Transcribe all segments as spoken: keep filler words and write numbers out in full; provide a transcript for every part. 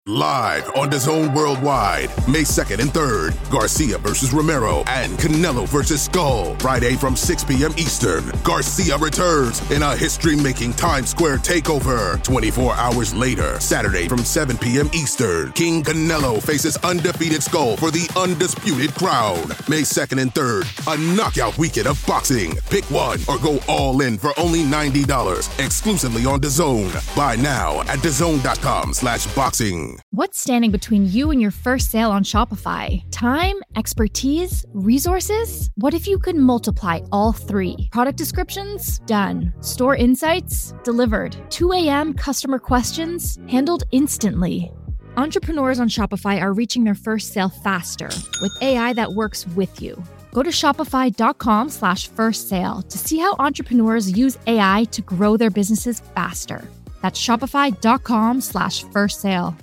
Live on DAZN Worldwide, May second and third, Garcia versus Romero and Canelo versus Skull. Friday from six p.m. Eastern, Garcia returns in a history-making Times Square takeover. twenty-four hours later, Saturday from seven p.m. Eastern, King Canelo faces undefeated Skull for the undisputed crown. May second and third, a knockout weekend of boxing. Pick one or go all in for only ninety dollars, exclusively on DAZN. Buy now at DAZN.com slash boxing. What's standing between you and your first sale on Shopify? Time, expertise, resources? What if you could multiply all three? Product descriptions? Done. Store insights? Delivered. two a.m. customer questions? Handled instantly. Entrepreneurs on Shopify are reaching their first sale faster with A I that works with you. Go to shopify.com slash first sale to see how entrepreneurs use A I to grow their businesses faster. That's shopify.com slash first sale.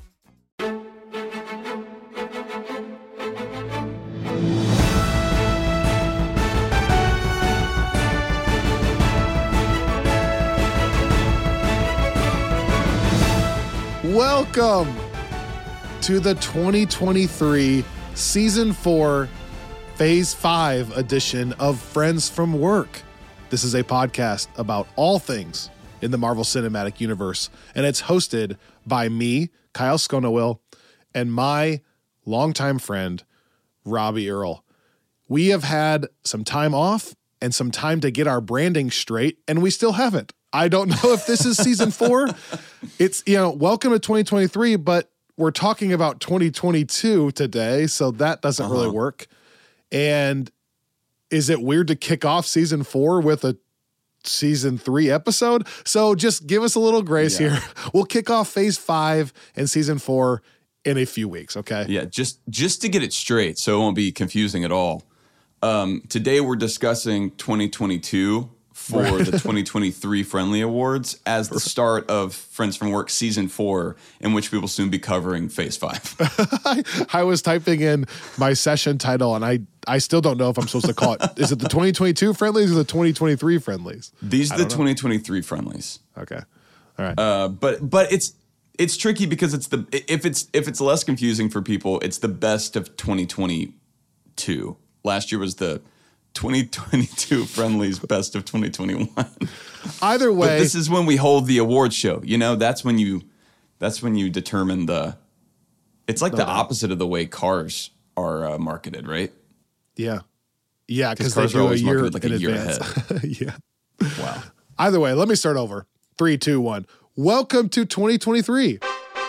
Welcome to the twenty twenty-three Season four, Phase five edition of Friends from Work. This is a podcast about all things in the Marvel Cinematic Universe, and it's hosted by me, Kyle Sconowill, and my longtime friend, Robbie Earl. We have had some time off and some time to get our branding straight, and we still haven't. I don't know if this is season four. It's, you know, welcome to twenty twenty-three, but we're talking about twenty twenty-two today, so that doesn't uh-huh. really work. And is it weird to kick off season four with a season three episode? So just give us a little grace yeah. here. We'll kick off phase five and season four in a few weeks, okay? Yeah, just just to get it straight so it won't be confusing at all. Um, today we're discussing twenty twenty-two for right. the twenty twenty-three Friendly Awards as the start of Friends from Work Season four, in which we will soon be covering Phase five. I, I was typing in my session title, and I, I still don't know if I'm supposed to call it. Is it the twenty twenty-two Friendlies or the twenty twenty-three Friendlies? These are the twenty twenty-three Friendlies. Okay. All right. Uh, but but it's it's tricky because it's the if it's if it's less confusing for people, it's the best of twenty twenty-two. Last year was the twenty twenty-two Friendlies best of twenty twenty-one. Either way, but this is when we hold the award show. You know, that's when you that's when you determine the. It's like no, the no. opposite of the way cars are uh, marketed, right? Yeah, yeah, because they do a year like in a year advance. Ahead. Yeah. Wow. Either way, let me start over. Three, two, one. Welcome to twenty twenty-three.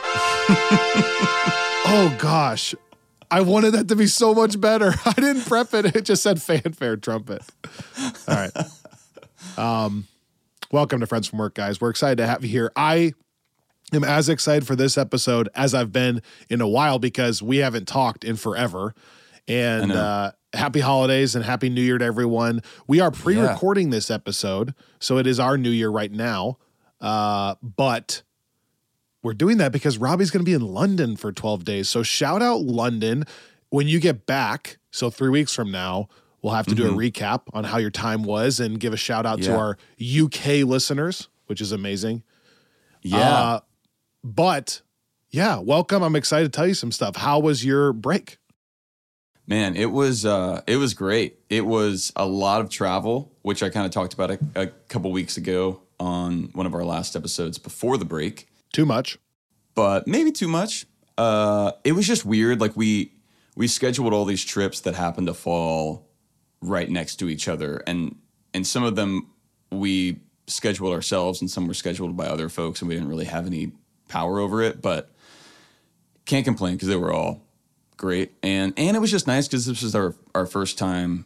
Oh gosh. I wanted that to be so much better. I didn't prep it. It just said fanfare trumpet. All right. Um, welcome to Friends from Work, guys. We're excited to have you here. I am as excited for this episode as I've been in a while because we haven't talked in forever. And uh, happy holidays and happy New Year to everyone. We are pre-recording yeah. this episode, so it is our New Year right now. Uh, but we're doing that because Robbie's going to be in London for twelve days. So shout out London when you get back. So three weeks from now, we'll have to mm-hmm. do a recap on how your time was and give a shout out yeah. to our U K listeners, which is amazing. Yeah. Uh, but yeah, welcome. I'm excited to tell you some stuff. How was your break? Man, it was uh, it was great. It was a lot of travel, which I kind of talked about a, a couple weeks ago on one of our last episodes before the break. Too much. But maybe too much. Uh, it was just weird. Like we we scheduled all these trips that happened to fall right next to each other. And and some of them we scheduled ourselves and some were scheduled by other folks and we didn't really have any power over it. But can't complain because they were all great. And and it was just nice because this was our, our first time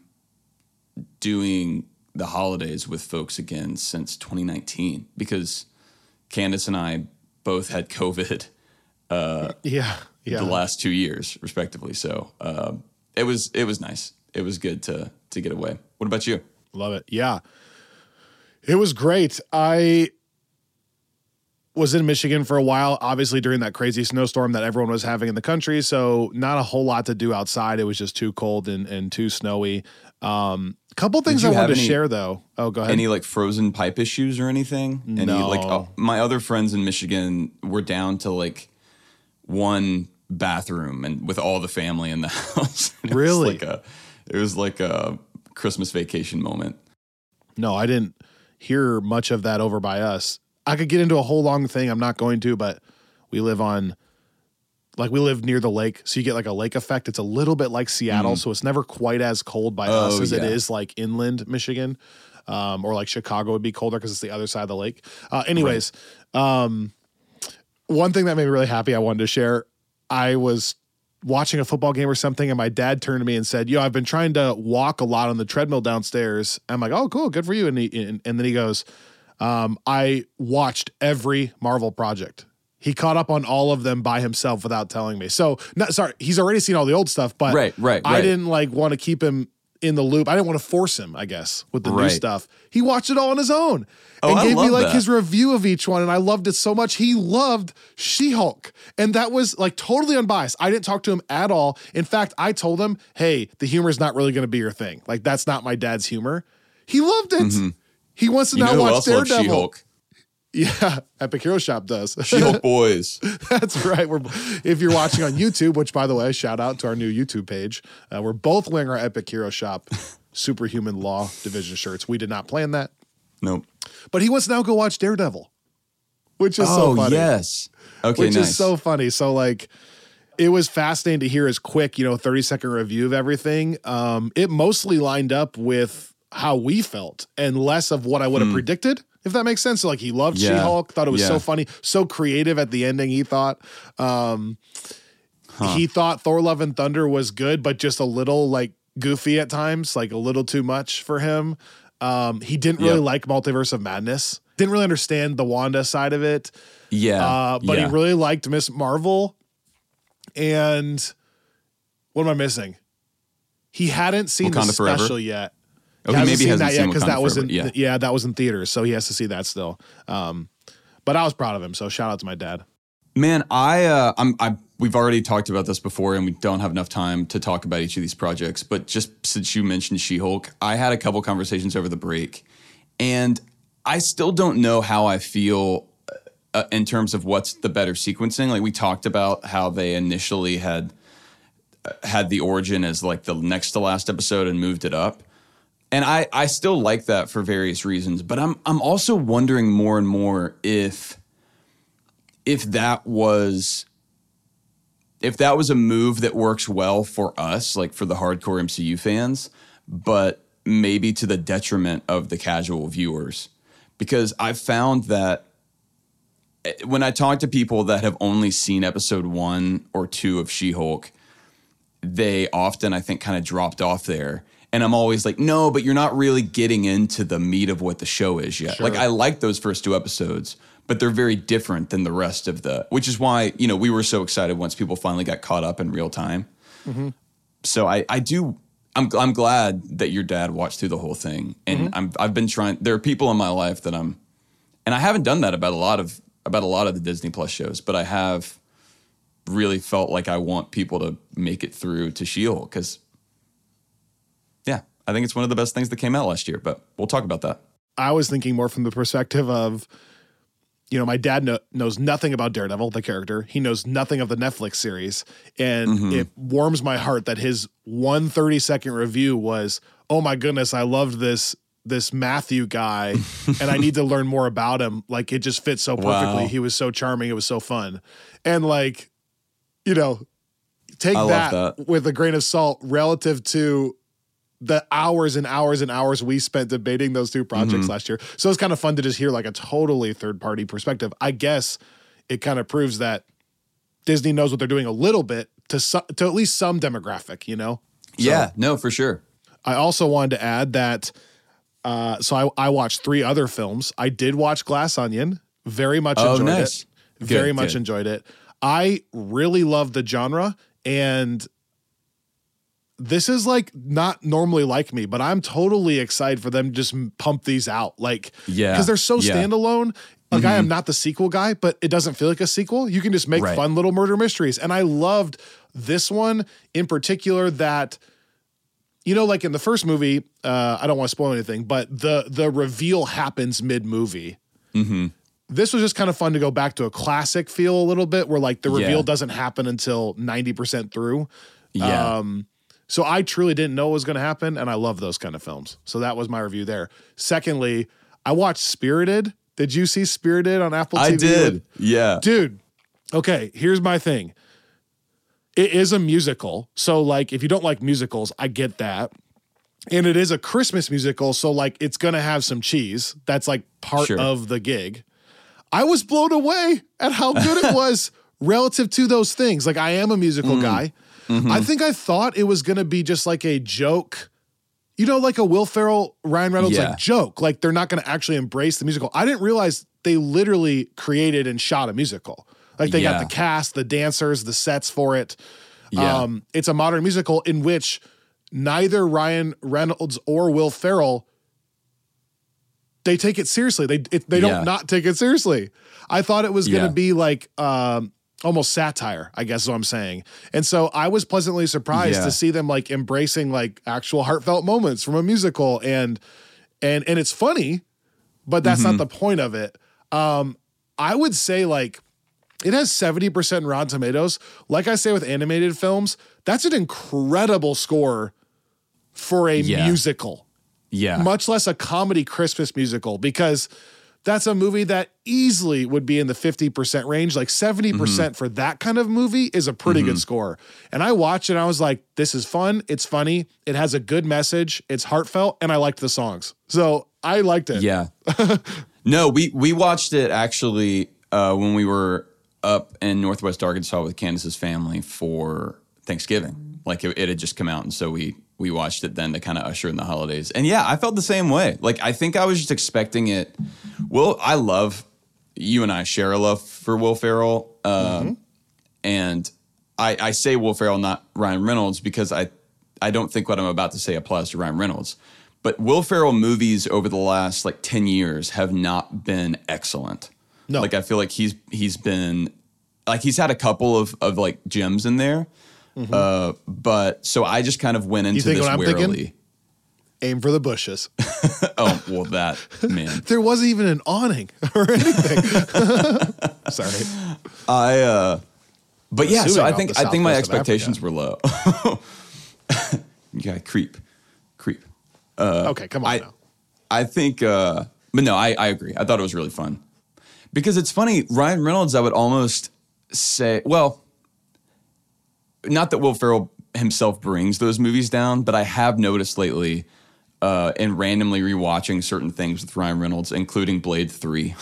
doing the holidays with folks again since twenty nineteen because Candace and I both had COVID uh, yeah, yeah. the last two years, respectively. So uh, it was it was nice. It was good to to get away. What about you? Love it. Yeah. It was great. I was in Michigan for a while, obviously during that crazy snowstorm that everyone was having in the country. So not a whole lot to do outside. It was just too cold and, and too snowy. Um, couple things I wanted to any, share though. Oh, go ahead. Any like frozen pipe issues or anything? No. Any, like uh, my other friends in Michigan were down to like one bathroom and with all the family in the house. It Really? Was like a, it was like a Christmas vacation moment. No, I didn't hear much of that over by us. I could get into a whole long thing. I'm not going to, but we live on, like we live near the lake. So you get like a lake effect. It's a little bit like Seattle. Mm. So it's never quite as cold by oh, us as yeah. it is like inland Michigan. Um, or like Chicago would be colder because it's the other side of the lake. Uh, anyways, right. um, one thing that made me really happy I wanted to share, I was watching a football game or something, and my dad turned to me and said, yo, I've been trying to walk a lot on the treadmill downstairs. I'm like, oh, cool, good for you. And, he, and, and then he goes, um, I watched every Marvel project. He caught up on all of them by himself without telling me. So, not, sorry, he's already seen all the old stuff, but right, right, I right. didn't like want to keep him in the loop. I didn't want to force him, I guess, with the right. new stuff. He watched it all on his own oh, and I gave me like that. his review of each one. And I loved it so much. He loved She-Hulk. And that was like totally unbiased. I didn't talk to him at all. In fact, I told him, hey, the humor is not really going to be your thing. Like that's not my dad's humor. He loved it. Mm-hmm. He wants to you now know watch Daredevil. She-Hulk? Yeah, Epic Hero Shop does. She-Hulk boys. That's right. We're, if you're watching on YouTube, which by the way, shout out to our new YouTube page. Uh, we're both wearing our Epic Hero Shop Superhuman Law Division shirts. We did not plan that. Nope. But he wants to now go watch Daredevil, which is oh, so funny. yes. Okay, which nice. is so funny. So like, it was fascinating to hear his quick, you know, thirty second review of everything. Um, it mostly lined up with how we felt and less of what I would have mm. predicted. If that makes sense. So like he loved yeah. She-Hulk, thought it was yeah. so funny, so creative at the ending, he thought. Um, huh. He thought Thor Love and Thunder was good, but just a little like goofy at times, like a little too much for him. Um, he didn't really yep. like Multiverse of Madness. Didn't really understand the Wanda side of it. Yeah. Uh, but yeah. he really liked Miss Marvel. And what am I missing? He hadn't seen Wakanda the special Forever? yet. Okay, he maybe seen hasn't that seen yet because Wakanda that was in Forever, yeah. yeah. that was in theaters, so he has to see that still. Um, but I was proud of him, so shout out to my dad. Man, I uh, I'm I we've already talked about this before, and we don't have enough time to talk about each of these projects. But just since you mentioned She-Hulk, I had a couple conversations over the break, and I still don't know how I feel uh, in terms of what's the better sequencing. Like we talked about how they initially had uh, had the origin as like the next to last episode and moved it up. And I, I still like that for various reasons, but I'm I'm also wondering more and more if if that was if that was a move that works well for us, like for the hardcore M C U fans, but maybe to the detriment of the casual viewers. Because I've found that when I talk to people that have only seen episode one or two of She-Hulk, they often, I think, kind of dropped off there. And I'm always like, no, but you're not really getting into the meat of what the show is yet. Sure. Like, I like those first two episodes, but they're very different than the rest of the, which is why, you know, we were so excited once people finally got caught up in real time. Mm-hmm. So I, I do, I'm, I'm glad that your dad watched through the whole thing. And mm-hmm. I'm, I've been trying, there are people in my life that I'm, and I haven't done that about a lot of, about a lot of the Disney Plus shows, but I have really felt like I want people to make it through to She-Hulk because, yeah, I think it's one of the best things that came out last year, but we'll talk about that. I was thinking more from the perspective of, you know, my dad no, knows nothing about Daredevil, the character. He knows nothing of the Netflix series. And mm-hmm. it warms my heart that his one thirty second review was, oh my goodness, I loved this this Matthew guy and I need to learn more about him. Like it just fits so perfectly. Wow. He was so charming. It was so fun. And like, you know, take that, that with a grain of salt relative to the hours and hours and hours we spent debating those two projects mm-hmm. last year. So it's kind of fun to just hear like a totally third party perspective. I guess it kind of proves that Disney knows what they're doing a little bit to su- to at least some demographic, you know? So yeah, no, for sure. I also wanted to add that, uh, so I, I watched three other films. I did watch Glass Onion, very much oh, enjoyed nice. it. Very good, much good. enjoyed it. I really love the genre, and this is like not normally like me, but I'm totally excited for them to just pump these out. Like, yeah, because they're so yeah. standalone. Like mm-hmm. I am not the sequel guy, but it doesn't feel like a sequel. You can just make right. fun little murder mysteries. And I loved this one in particular that, you know, like in the first movie, uh, I don't want to spoil anything, but the, the reveal happens mid movie. Mm-hmm. this was just kind of fun to go back to a classic feel a little bit where like the reveal Yeah. doesn't happen until ninety percent through. Yeah. Um, so I truly didn't know what was going to happen, and I love those kind of films. So that was my review there. Secondly, I watched Spirited. Did you see Spirited on Apple T V? I did. Yeah. Dude, okay, here's my thing. It is a musical. So, like, if you don't like musicals, I get that. And it is a Christmas musical. So, like, it's going to have some cheese. That's, like, part Sure. of the gig. I was blown away at how good it was relative to those things. Like, I am a musical guy. Mm-hmm. I think I thought it was going to be just like a joke, you know, like a Will Ferrell, Ryan Reynolds Yeah. like joke. Like they're not going to actually embrace the musical. I didn't realize they literally created and shot a musical. Like they Yeah. got the cast, the dancers, the sets for it. Yeah. Um, it's a modern musical in which neither Ryan Reynolds or Will Ferrell, they take it seriously. They it, they Yeah. don't not take it seriously. I thought it was going to Yeah. be like um, almost satire, I guess is what I'm saying. And so I was pleasantly surprised Yeah. to see them like embracing like actual heartfelt moments from a musical, and and and it's funny, but that's Mm-hmm. not the point of it. Um, I would say like it has seventy percent Rotten Tomatoes. Like I say with animated films, that's an incredible score for a Yeah. musical, Yeah. much less a comedy Christmas musical, because that's a movie that easily would be in the fifty percent range. Like seventy percent Mm-hmm. for that kind of movie is a pretty good score. And I watched it and I was like, this is fun. It's funny. It has a good message. It's heartfelt. And I liked the songs. So I liked it. Yeah. No, we we watched it actually uh, when we were up in Northwest Arkansas with Candace's family for Thanksgiving. Like it, it had just come out, and so we we watched it then to kind of usher in the holidays. And yeah, I felt the same way. Like I think I was just expecting it. Well, I love you and I share a love for Will Ferrell, um, and I, I say Will Ferrell, not Ryan Reynolds, because I I don't think what I'm about to say applies to Ryan Reynolds. But Will Ferrell movies over the last like ten years have not been excellent. No. Like I feel like he's he's been like he's had a couple of of like gems in there. Uh, but so I just kind of went into think this what I'm warily. thinking? Aim for the bushes. Oh, well that man. There wasn't even an awning or anything. Sorry. I uh but yeah, so Assuming I off think the I think my south coast of expectations were low. You gotta creep. Creep. Okay, come on I, now. I think, uh, but no, I, I agree. I thought it was really fun because it's funny. Ryan Reynolds, I would almost say, well, not that Will Ferrell himself brings those movies down, but I have noticed lately uh, in randomly rewatching certain things with Ryan Reynolds, including Blade three,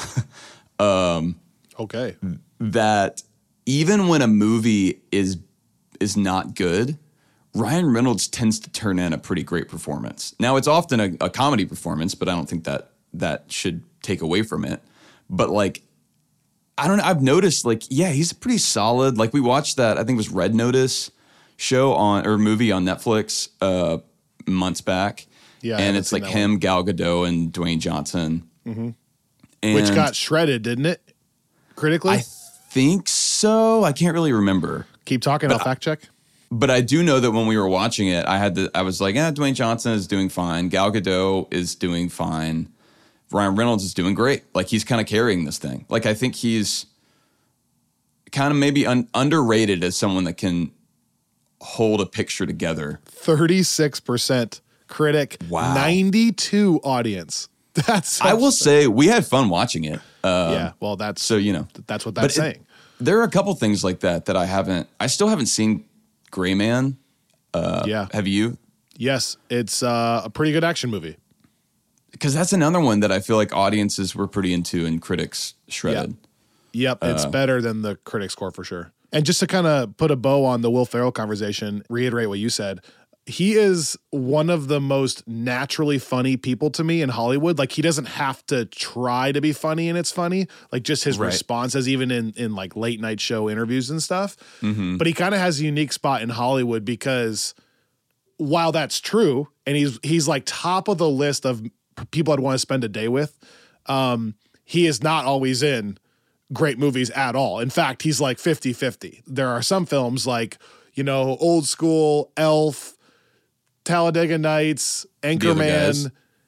Okay. that even when a movie is is not good, Ryan Reynolds tends to turn in a pretty great performance. Now, it's often a, a comedy performance, but I don't think that that should take away from it. But like, I don't know. I've noticed like, yeah, he's pretty solid. Like we watched that, I think it was Red Notice show on or movie on Netflix uh, months back. Yeah, I and haven't it's seen like that him, Gal Gadot, and Dwayne Johnson. Mm-hmm. And Which got shredded, didn't it? Critically? I think so. I can't really remember. Keep talking, I'll fact check. But I do know that when we were watching it, I had to, I was like, eh, Dwayne Johnson is doing fine. Gal Gadot is doing fine. Ryan Reynolds is doing great. Like he's kind of carrying this thing. Like I think he's kind of maybe un- underrated as someone that can hold a picture together. thirty-six percent critic, Wow. ninety-two audience. That's I will say we had fun watching it. Uh, yeah, well, that's So, you know. that's what that's But it- saying. There are a couple things like that that I haven't, I still haven't seen Gray Man. Uh, yeah. Have you? Yes, it's uh, a pretty good action movie. Because that's another one that I feel like audiences were pretty into and critics shredded. Yep, it's Uh, better than the critic score for sure. And just to kind of put a bow on the Will Ferrell conversation, reiterate what you said, he is one of the most naturally funny people to me in Hollywood. Like he doesn't have to try to be funny and it's funny. Like just his Right. responses, even in, in like late night show interviews and stuff. Mm-hmm. But he kind of has a unique spot in Hollywood because while that's true, and he's he's like top of the list of people I'd want to spend a day with, um, he is not always in great movies at all. In fact, he's like fifty-fifty. There are some films like, you know, Old School, Elf, Talladega Nights, The Other Guys. Anchorman,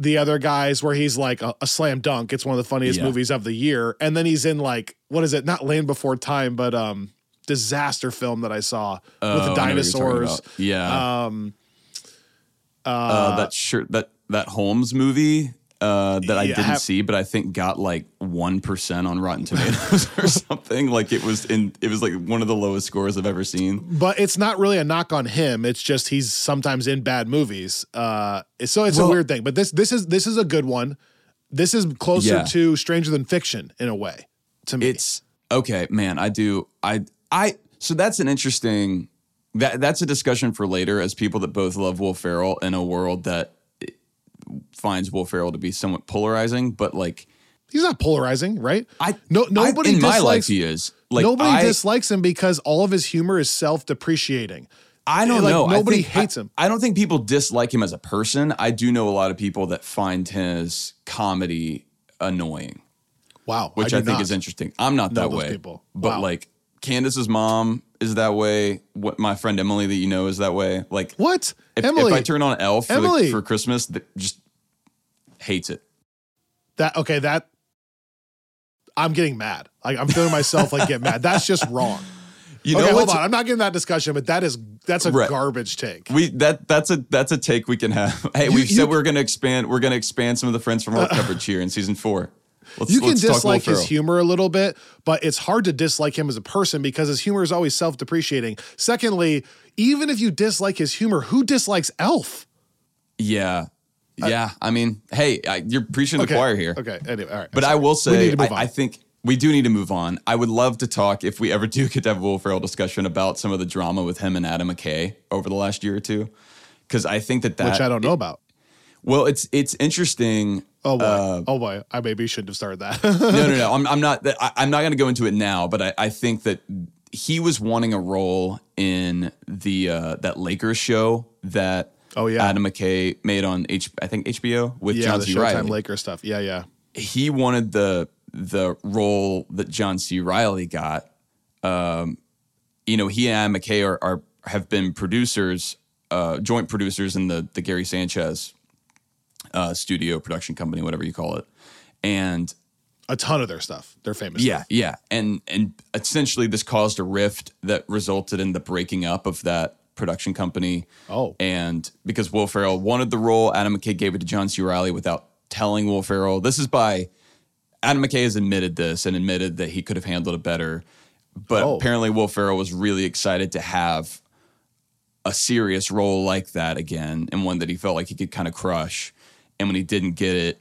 the other guys where he's like a, a slam dunk. It's one of the funniest Yeah. movies of the year. And then he's in like, what is it? Not Land Before Time, but um, disaster film that I saw Oh, with the I know what you're talking dinosaurs. about. Yeah. Um, uh, that shirt, that, that Holmes movie uh, that I Yeah, didn't have- see, but I think got like one percent on Rotten Tomatoes or something. Like it was in, it was like one of the lowest scores I've ever seen. but it's not really a knock on him. It's just he's sometimes in bad movies. Uh, so it's Well- a weird thing. But this this is this is a good one. This is closer Yeah. to Stranger Than Fiction in a way to me. It's okay, man. I do. I, I, so that's an interesting, that that's a discussion for later as people that both love Will Ferrell in a world that finds Will Ferrell to be somewhat polarizing, but like, He's not polarizing, right? I no nobody I, in my dislikes life he is. Like nobody I, dislikes him because all of his humor is self-depreciating. I don't like, know. I nobody think- hates I- him. I don't think people dislike him as a person. I do know a lot of people that find his comedy annoying, Wow, which do I, think not is interesting. I'm not know that those way, people. but Wow. like Candace's mom is that way. What my friend Emily that you know is that way. Like What? If, Emily, if I turn on Elf for, Emily. the, for Christmas, th- just hates it. that okay, that I'm getting mad. Like I'm feeling myself like get mad. That's just wrong. You okay, know hold what's- on. I'm not getting that discussion, but that is that's a Right. garbage take. We that that's a that's a take we can have. Hey, You- we've you- said we're going to expand. We're going to expand some of the Friends from Work coverage here in season four. Let's, You can let's talk Will dislike his Ferrell. humor a little bit, but it's hard to dislike him as a person because his humor is always self-depreciating. Secondly, even if you dislike his humor, who dislikes Elf? Yeah, yeah. I mean, hey, I, you're preaching to the Okay. choir here. Okay. Anyway, all right. But I'm I will sorry. We say, need to move I, on. I think we do need to move on. I would love to talk, if we ever do get to have a Will Ferrell discussion, about some of the drama with him and Adam McKay over the last year or two. Because I think that that which I don't know about. Well, it's it's interesting. Oh boy. uh, oh boy. I maybe shouldn't have started that. no, no, no. I'm, I'm not. I, I'm not going to go into it now. But I, I think that he was wanting a role in the uh, that Lakers show that Oh, yeah. Adam McKay made on H. I think H B O with yeah, John the C. Showtime Reilly. Laker stuff. Yeah, yeah. He wanted the the role that John C. Reilly got. Um, you know, he and Adam McKay are, are have been producers, uh, joint producers in the the Gary Sanchez uh, studio production company, whatever you call it, and. A ton of their stuff. They're famous. Yeah, stuff. yeah, and and essentially this caused a rift that resulted in the breaking up of that production company. Oh. And because Will Ferrell wanted the role, Adam McKay gave it to John C. Reilly without telling Will Ferrell. This is by Adam McKay has admitted this and admitted that he could have handled it better. But Oh. apparently Will Ferrell was really excited to have a serious role like that again, and one that he felt like he could kind of crush. And when he didn't get it,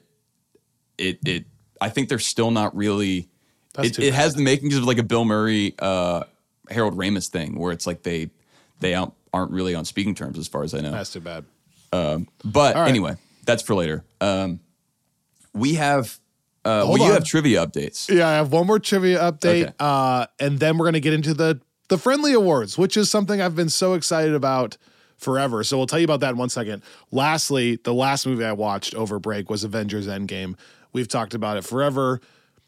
it it I think they're still not really. That's It, too it bad. has the makings of like a Bill Murray, uh, Harold Ramis thing, where it's like they they aren't aren't really on speaking terms, as far as I know. That's too bad. But right. anyway, that's for later. Um, we have uh, Hold we on. have trivia updates. Yeah, I have one more trivia update, Okay. uh, and then we're gonna get into the the Friendly Awards, which is something I've been so excited about forever. So we'll tell you about that in one second. Lastly, the last movie I watched over break was Avengers Endgame. We've talked about it forever.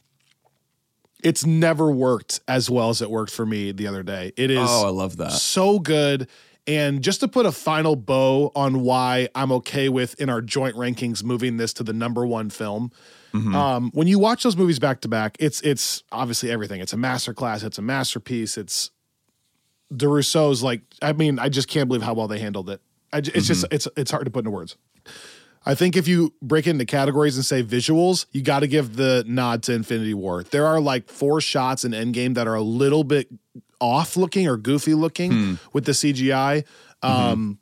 It's never worked as well as it worked for me the other day. It is Oh, I love that. so good. And just to put a final bow on why I'm okay with in our joint rankings moving this to the number one film. Um, when you watch those movies back to back, it's it's obviously everything. It's a masterclass. It's a masterpiece. It's DeRusso's like, I mean, I just can't believe how well they handled it. I, j- it's just it's it's hard to put into words. I think if you break it into categories and say visuals, you got to give the nod to Infinity War. There are like four shots in Endgame that are a little bit off looking or goofy looking with the C G I. Um,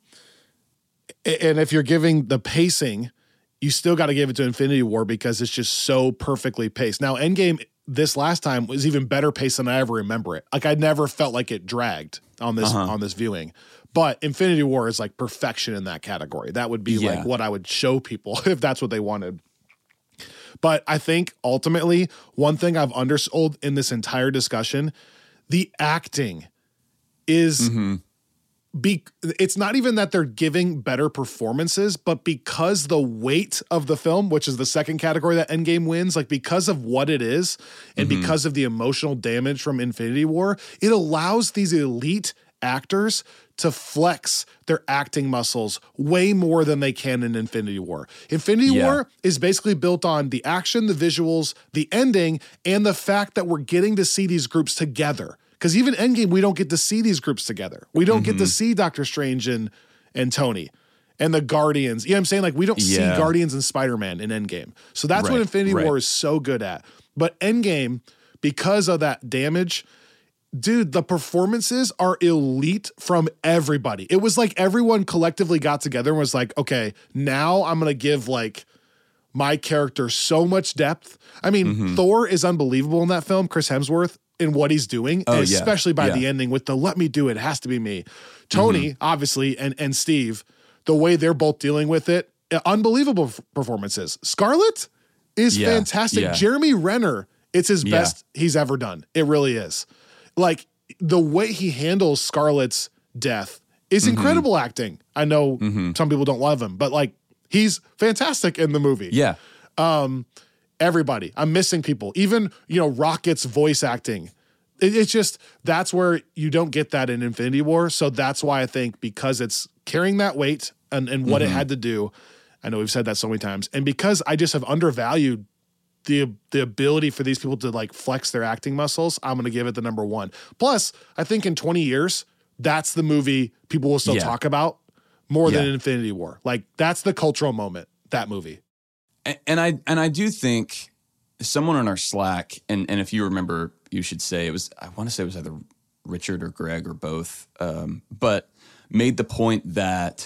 a- and if you're giving the pacing, you still got to give it to Infinity War because it's just so perfectly paced. Now, Endgame this last time was even better paced than I ever remember it. Like I never felt like it dragged on this on this viewing. But Infinity War is like perfection in that category. That would be Yeah. like what I would show people if that's what they wanted. But I think ultimately, one thing I've undersold in this entire discussion, the acting is be it's not even that they're giving better performances, but because the weight of the film, which is the second category that Endgame wins, like because of what it is and because of the emotional damage from Infinity War, it allows these elite actors to flex their acting muscles way more than they can in Infinity War. Infinity Yeah. War is basically built on the action, the visuals, the ending, and the fact that we're getting to see these groups together. Because even Endgame, we don't get to see these groups together. We don't Mm-hmm. get to see Doctor Strange and, and Tony and the Guardians. You know what I'm saying? Like, we don't Yeah. see Guardians and Spider-Man in Endgame. So that's what Right, Infinity right. War is so good at. But Endgame, because of that damage, dude, the performances are elite from everybody. It was like everyone collectively got together and was like, okay, now I'm going to give like my character so much depth. I mean, Mm-hmm. Thor is unbelievable in that film, Chris Hemsworth, in what he's doing, Oh, yeah. especially by Yeah. the ending with the let me do it, it has to be me. Tony, Mm-hmm. obviously, and, and Steve, the way they're both dealing with it, uh, unbelievable f- performances. Scarlett is Yeah, fantastic. yeah. Jeremy Renner, it's his Yeah. best he's ever done. It really is. Like, the way he handles Scarlett's death is Mm-hmm. incredible acting. I know some people don't love him, but like, he's fantastic in the movie. Yeah. Everybody. I'm missing people. Even, you know, Rocket's voice acting. It, it's just, that's where you don't get that in Infinity War. So that's why I think, because it's carrying that weight and, and what it had to do. I know we've said that so many times. And because I just have undervalued the the ability for these people to like flex their acting muscles, I'm going to give it the number one. Plus, I think in twenty years, that's the movie people will still Yeah. talk about more than Yeah. Infinity War. Like, that's the cultural moment, that movie. And, and I and I do think someone on our Slack, and, and if you remember, you should say it was, I want to say it was either Richard or Greg or both, um, but made the point that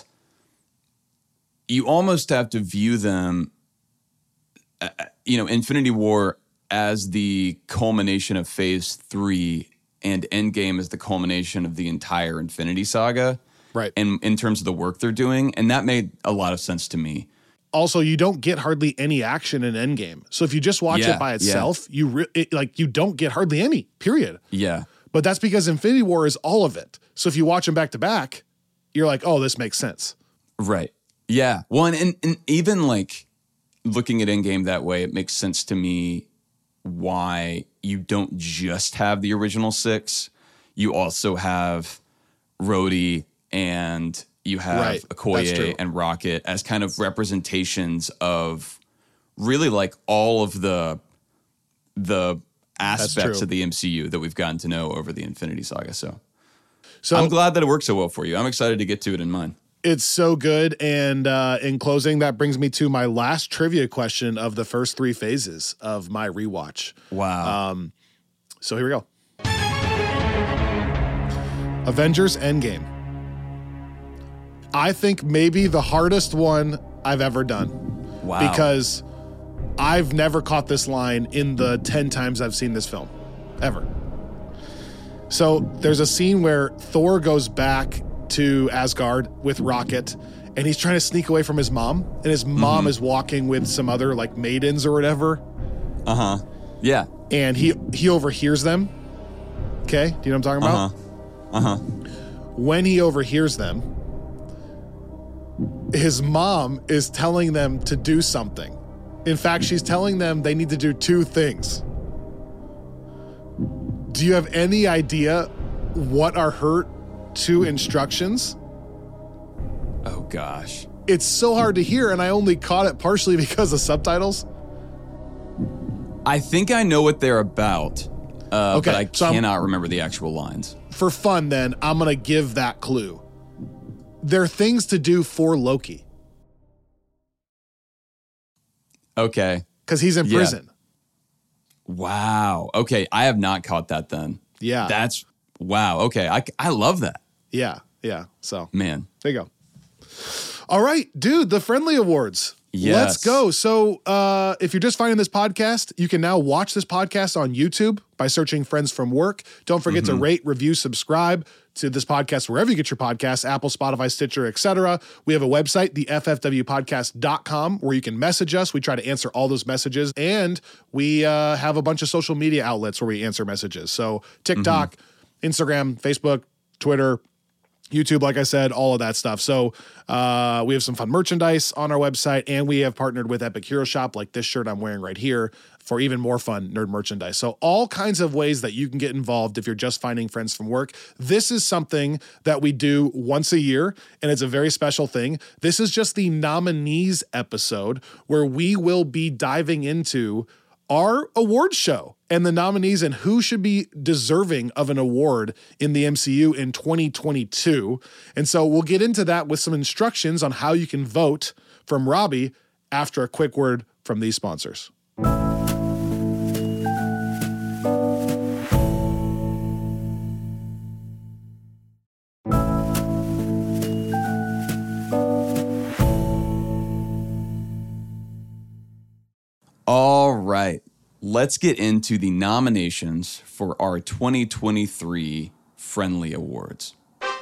you almost have to view them, uh, you know, Infinity War as the culmination of Phase three and Endgame as the culmination of the entire Infinity Saga. Right. And in terms of the work they're doing. And that made a lot of sense to me. Also, you don't get hardly any action in Endgame. So if you just watch Yeah, it by yeah. itself, you re- it, like you don't get hardly any, period. Yeah. But that's because Infinity War is all of it. So if you watch them back to back, you're like, oh, this makes sense. Right. Yeah. Well, and, and, and even like looking at Endgame that way, it makes sense to me why you don't just have the original six. You also have Rhodey and you have Right. That's true. Okoye and Rocket as kind of representations of really like all of the the aspects true. of the M C U that we've gotten to know over the Infinity Saga. So, So I'm glad that it worked so well for you. I'm excited to get to it in mine. it's so good. And uh, in closing, that brings me to my last trivia question of the first three phases of my rewatch. Wow. Um, so here we go. Avengers Endgame. I think maybe the hardest one I've ever done. wow. Because I've never caught this line in the ten times I've seen this film, ever. So there's a scene where Thor goes back to Asgard with Rocket, and he's trying to sneak away from his mom, and his mom Mm-hmm. is walking with some other like maidens or whatever, Uh-huh. Yeah. and he he overhears them. Okay, do you know what I'm talking about? Uh-huh. Uh-huh. When he overhears them, his mom is telling them to do something. In fact, she's telling them they need to do two things. Do you have any idea what are her two instructions? Oh gosh. It's so hard to hear, and I only caught it partially because of subtitles. I think I know what they're about, uh, Okay, but I so I'm- cannot remember the actual lines. For fun, then, I'm going to give that clue. They're things to do for Loki, Okay. because he's in Yeah. prison. Wow. Okay. I have not caught that then. Yeah. That's, wow. Okay. I, I love that. Yeah, yeah. So Man. there you go. All right, dude, the Friendly Awards. Yes. Let's go. So uh, if you're just finding this podcast, you can now watch this podcast on YouTube by searching Friends from Work. Don't forget Mm-hmm. to rate, review, subscribe to this podcast wherever you get your podcasts, Apple, Spotify, Stitcher, et cetera. We have a website, the f f w podcast dot com, where you can message us. We try to answer all those messages. And we uh, have a bunch of social media outlets where we answer messages. So TikTok, Mm-hmm. Instagram, Facebook, Twitter, YouTube, like I said, all of that stuff. So uh, we have some fun merchandise on our website, and we have partnered with Epic Hero Shop, like this shirt I'm wearing right here, for even more fun nerd merchandise. So all kinds of ways that you can get involved if you're just finding friends from work. This is something that we do once a year, and it's a very special thing. This is just the nominees episode where we will be diving into our award show and the nominees and who should be deserving of an award in the M C U in twenty twenty-two. And so we'll get into that with some instructions on how you can vote from Robbie after a quick word from these sponsors. All right, let's get into the nominations for our twenty twenty-three Friendly Awards.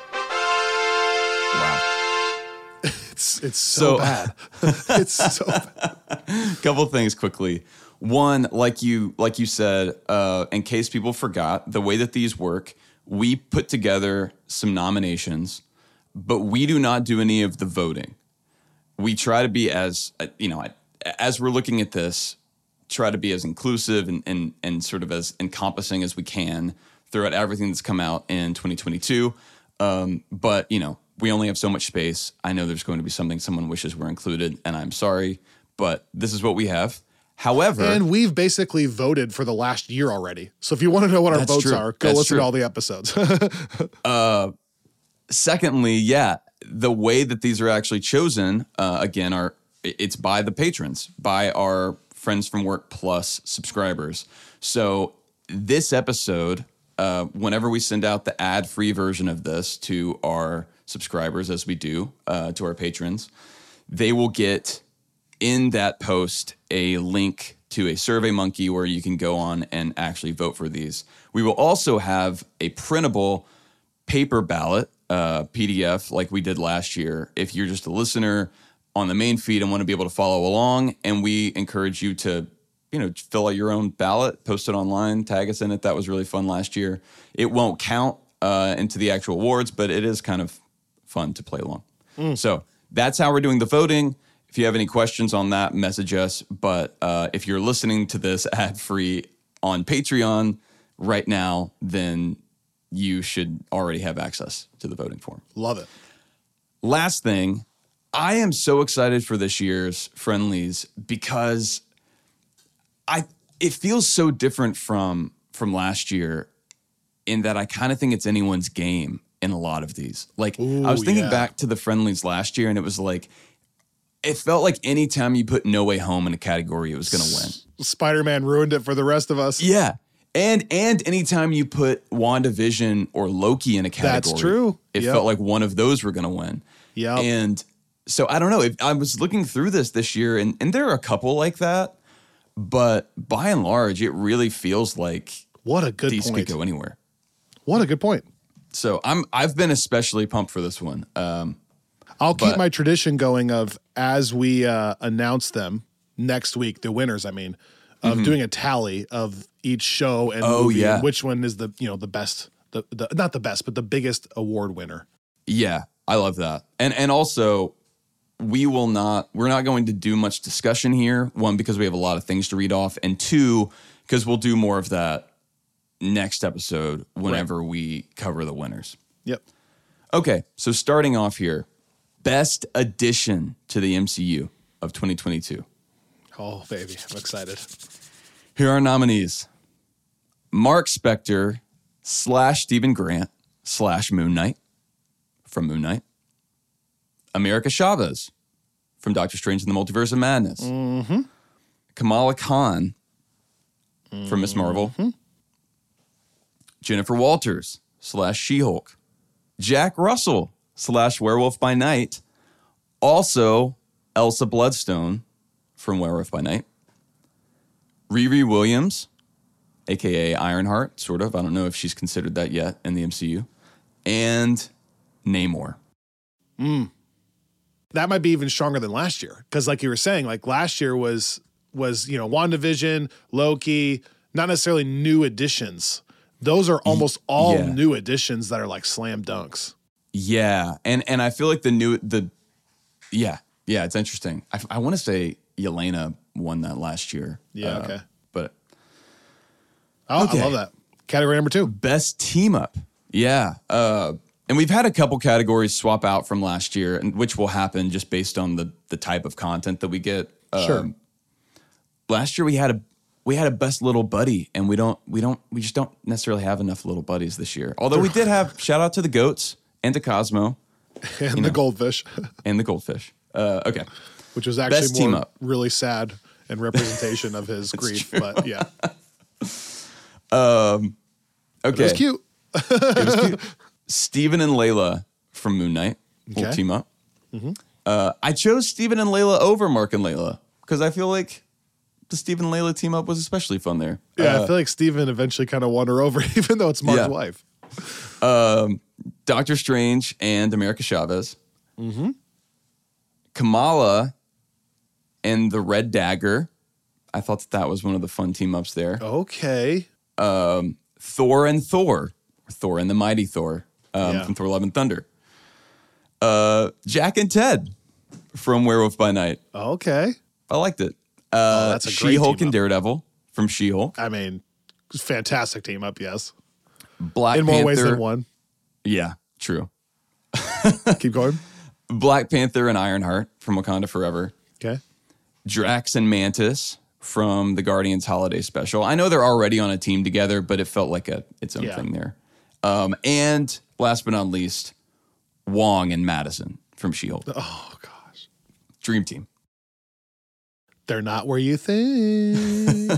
Wow. It's it's so, so bad. It's so bad. Couple things quickly. One, like you like you said, uh, in case people forgot, the way that these work, we put together some nominations, but we do not do any of the voting. We try to be as, you know, as we're looking at this, try to be as inclusive and, and, and sort of as encompassing as we can throughout everything that's come out in twenty twenty-two. Um, but, you know, we only have so much space. I know there's going to be something someone wishes were included, and I'm sorry, but this is what we have. However... And we've basically voted for the last year already. So if you want to know what our votes true. are, go that's listen true. to all the episodes. uh, secondly, yeah, the way that these are actually chosen, uh, again, are it's by the patrons, by our Friends from Work Plus subscribers. So this episode, uh, whenever we send out the ad-free version of this to our subscribers, as we do uh, to our patrons, they will get in that post a link to a SurveyMonkey where you can go on and actually vote for these. We will also have a printable paper ballot, uh, P D F, like we did last year. If you're just a listener on the main feed and want to be able to follow along, and we encourage you to, you know, fill out your own ballot, post it online, tag us in it. That was really fun last year. It won't count uh, into the actual awards, but it is kind of fun to play along. Mm. So that's how we're doing the voting. If you have any questions on that, message us. But uh, if you're listening to this ad-free on Patreon right now, then you should already have access to the voting form. Love it. Last thing, I am so excited for this year's Friendlies because I it feels so different from from last year in that I kind of think it's anyone's game in a lot of these. Like, Ooh, I was thinking yeah. back to the Friendlies last year, and it was like, it felt like anytime you put No Way Home in a category, it was going to win. Spider-Man ruined it for the rest of us. Yeah. And and anytime you put WandaVision or Loki in a category, That's true. It Yep. felt like one of those were going to win. Yeah. And so I don't know. If, I was looking through this this year, and, and there are a couple like that, but by and large, it really feels like What a good these point. could go anywhere. What a good point. So I'm I've been especially pumped for this one. Um, I'll keep but- my tradition going of as we uh, announce them next week, the winners, I mean, of doing a tally of each show and Oh, movie yeah. and which one is the, you know, the best, the, the not the best, but the biggest award winner. Yeah, I love that. And and also, we will not, we're not going to do much discussion here. One, because we have a lot of things to read off. And two, because we'll do more of that next episode whenever right. we cover the winners. Yep. Okay, so starting off here, best addition to the M C U of twenty twenty-two. Oh, baby, I'm excited. Here are our nominees. Mark Spector slash Stephen Grant slash Moon Knight from Moon Knight. America Chavez from Doctor Strange in the Multiverse of Madness. Mm-hmm. Kamala Khan mm-hmm. from Miz Marvel. Jennifer Walters slash She-Hulk. Jack Russell slash Werewolf by Night. Also, Elsa Bloodstone from Werewolf by Night. Riri Williams, a k a. Ironheart, sort of. I don't know if she's considered that yet in the M C U. And Namor. Mm. That might be even stronger than last year. Because like you were saying, like last year was, was you know, WandaVision, Loki, not necessarily new additions. Those are almost all yeah. new additions that are like slam dunks. Yeah, and and I feel like the new the yeah yeah it's interesting. I, I want to say Yelena won that last year. Yeah, uh, okay. But oh, okay. I love that. Category number two, best team up. Yeah, uh, and we've had a couple categories swap out from last year, and which will happen just based on the the type of content that we get. Sure. Um, last year we had a we had a best little buddy, and we don't we don't we just don't necessarily have enough little buddies this year. Although we did have shout out to the goats and to Cosmo and the know. goldfish, and the goldfish. Uh, okay, which was actually best more team up. really sad and representation of his grief. True. But yeah, um, okay, but it was cute. It was cute. Steven and Layla from Moon Knight will Okay. team up. Mm-hmm. Uh, I chose Steven and Layla over Mark and Layla because I feel like the Steven and Layla team up was especially fun there. Yeah, Uh, I feel like Steven eventually kind of won her over, even though it's Mark's Yeah. wife. um, Doctor Strange and America Chavez. Mm-hmm. Kamala and the Red Dagger. I thought that, that was one of the fun team ups there. Okay. Um, Thor and Thor, or Thor and the Mighty Thor um, Yeah. from Thor: Love and Thunder. Uh, Jack and Ted from Werewolf by Night. Okay. I liked it. Uh, Oh, that's a great She-Hulk team and up. Daredevil from She-Hulk. I mean, fantastic team up, yes. Black In more Panther. ways than one. Yeah, true. Keep going. Black Panther and Ironheart from Wakanda Forever. Okay. Drax and Mantis from the Guardians Holiday Special. I know they're already on a team together, but it felt like a its own Yeah. thing there. Um, and last but not least, Wong and Madison from She-Hulk. Oh, gosh. Dream team. They're not where you think.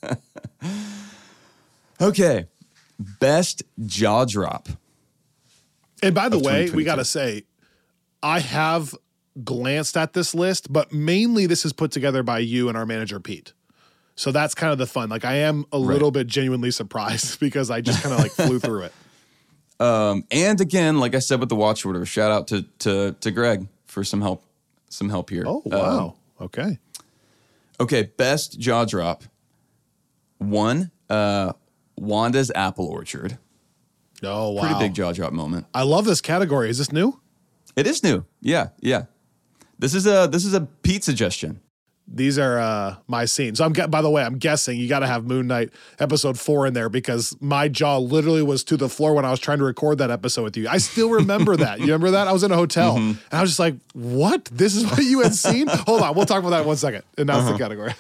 Okay. Best jaw drop. And by the Of way, we twenty twenty-two. got to say, I have glanced at this list, but mainly this is put together by you and our manager, Pete. So that's kind of the fun. Like, I am a little bit genuinely surprised because I just kind of like flew through it. Um, and again, like I said with the watch order, shout out to to to Greg for some help, some help here. Oh, Um, wow. Okay. okay, best jaw drop. One, uh, Wanda's Apple Orchard. Oh, wow. Pretty big jaw drop moment. I love this category. Is this new? It is new. Yeah, yeah. This is a this is a Pete suggestion. These are uh, my scenes. So I'm, gu- by the way, I'm guessing you got to have Moon Knight episode four in there because my jaw literally was to the floor when I was trying to record that episode with you. I still remember that. You remember that? I was in a hotel Mm-hmm. and I was just like, what? This is what you had seen? Hold on. We'll talk about that in one second. And that's Uh-huh. the category.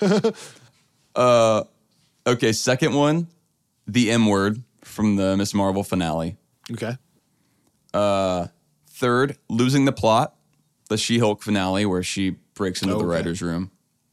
Uh, okay, second one, the M word from the Miz Marvel finale. Okay. Uh, third, losing the plot, the She-Hulk finale where she breaks into the Okay. writer's room.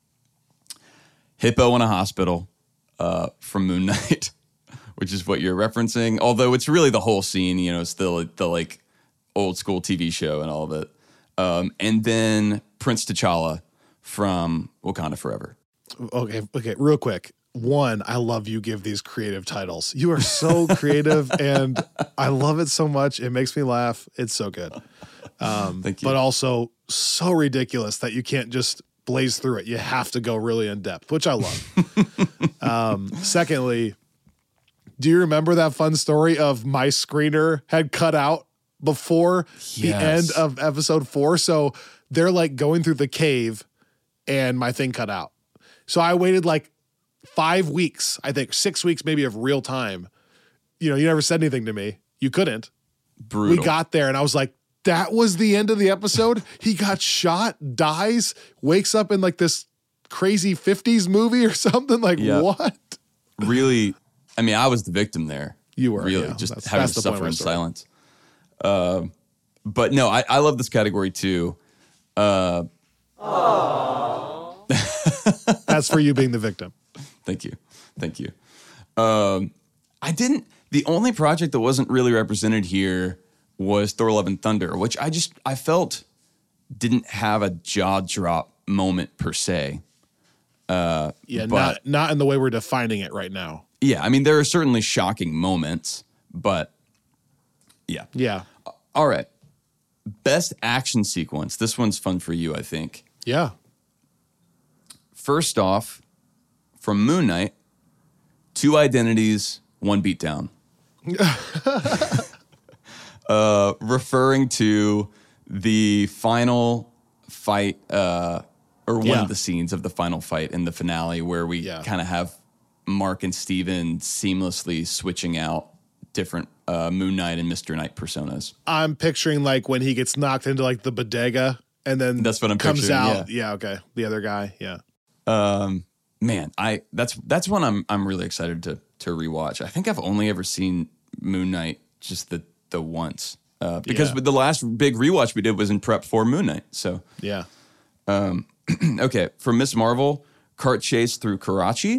Hippo in a hospital uh, from Moon Knight, which is what you're referencing. Although it's really the whole scene, you know, it's still the like old school T V show and all of it. Um, and then Prince T'Challa from Wakanda Forever. Okay. Okay. Real quick. One, I love you give these creative titles. You are so creative and I love it so much. It makes me laugh. It's so good. Um, Thank you. But also so ridiculous that you can't just blaze through it. You have to go really in depth, which I love. um, secondly, do you remember that fun story of my screener had cut out before the Yes. end of episode four? So they're like going through the cave and my thing cut out. So I waited like five weeks, I think six weeks maybe of real time. You know, you never said anything to me. You couldn't. Brutal. We got there and I was like, that was the end of the episode. He got shot, dies, wakes up in like this crazy fifties movie or something. Like, Yeah. what? really, I mean, I was the victim there. You were, really yeah. just That's- having that's to the point of suffer my in story. silence. Um, but no, I, I love this category too. Uh, That's for you being the victim. thank you, thank you. Um, I didn't. The only project that wasn't really represented here was Thor: Love and Thunder, which I just I felt didn't have a jaw drop moment per se. Yeah, But- not not in the way we're defining it right now. Yeah, I mean there are certainly shocking moments, but yeah. Yeah. All right. Best action sequence. This one's fun for you, I think. Yeah. First off, from Moon Knight, two identities, one beatdown. uh, referring to the final fight, uh, or one Yeah. of the scenes of the final fight in the finale, where we Yeah. kind of have Mark and Steven seamlessly switching out different uh, Moon Knight and Mister Knight personas. I'm picturing like when he gets knocked into like the bodega and then That's what I'm comes picturing, out. Yeah. Okay. The other guy. Yeah. Um, man, I that's that's one I'm I'm really excited to to rewatch. I think I've only ever seen Moon Knight just the the once, uh, because Yeah. with the last big rewatch we did was in prep for Moon Knight. So Yeah. okay, for Miss Marvel, cart chase through Karachi.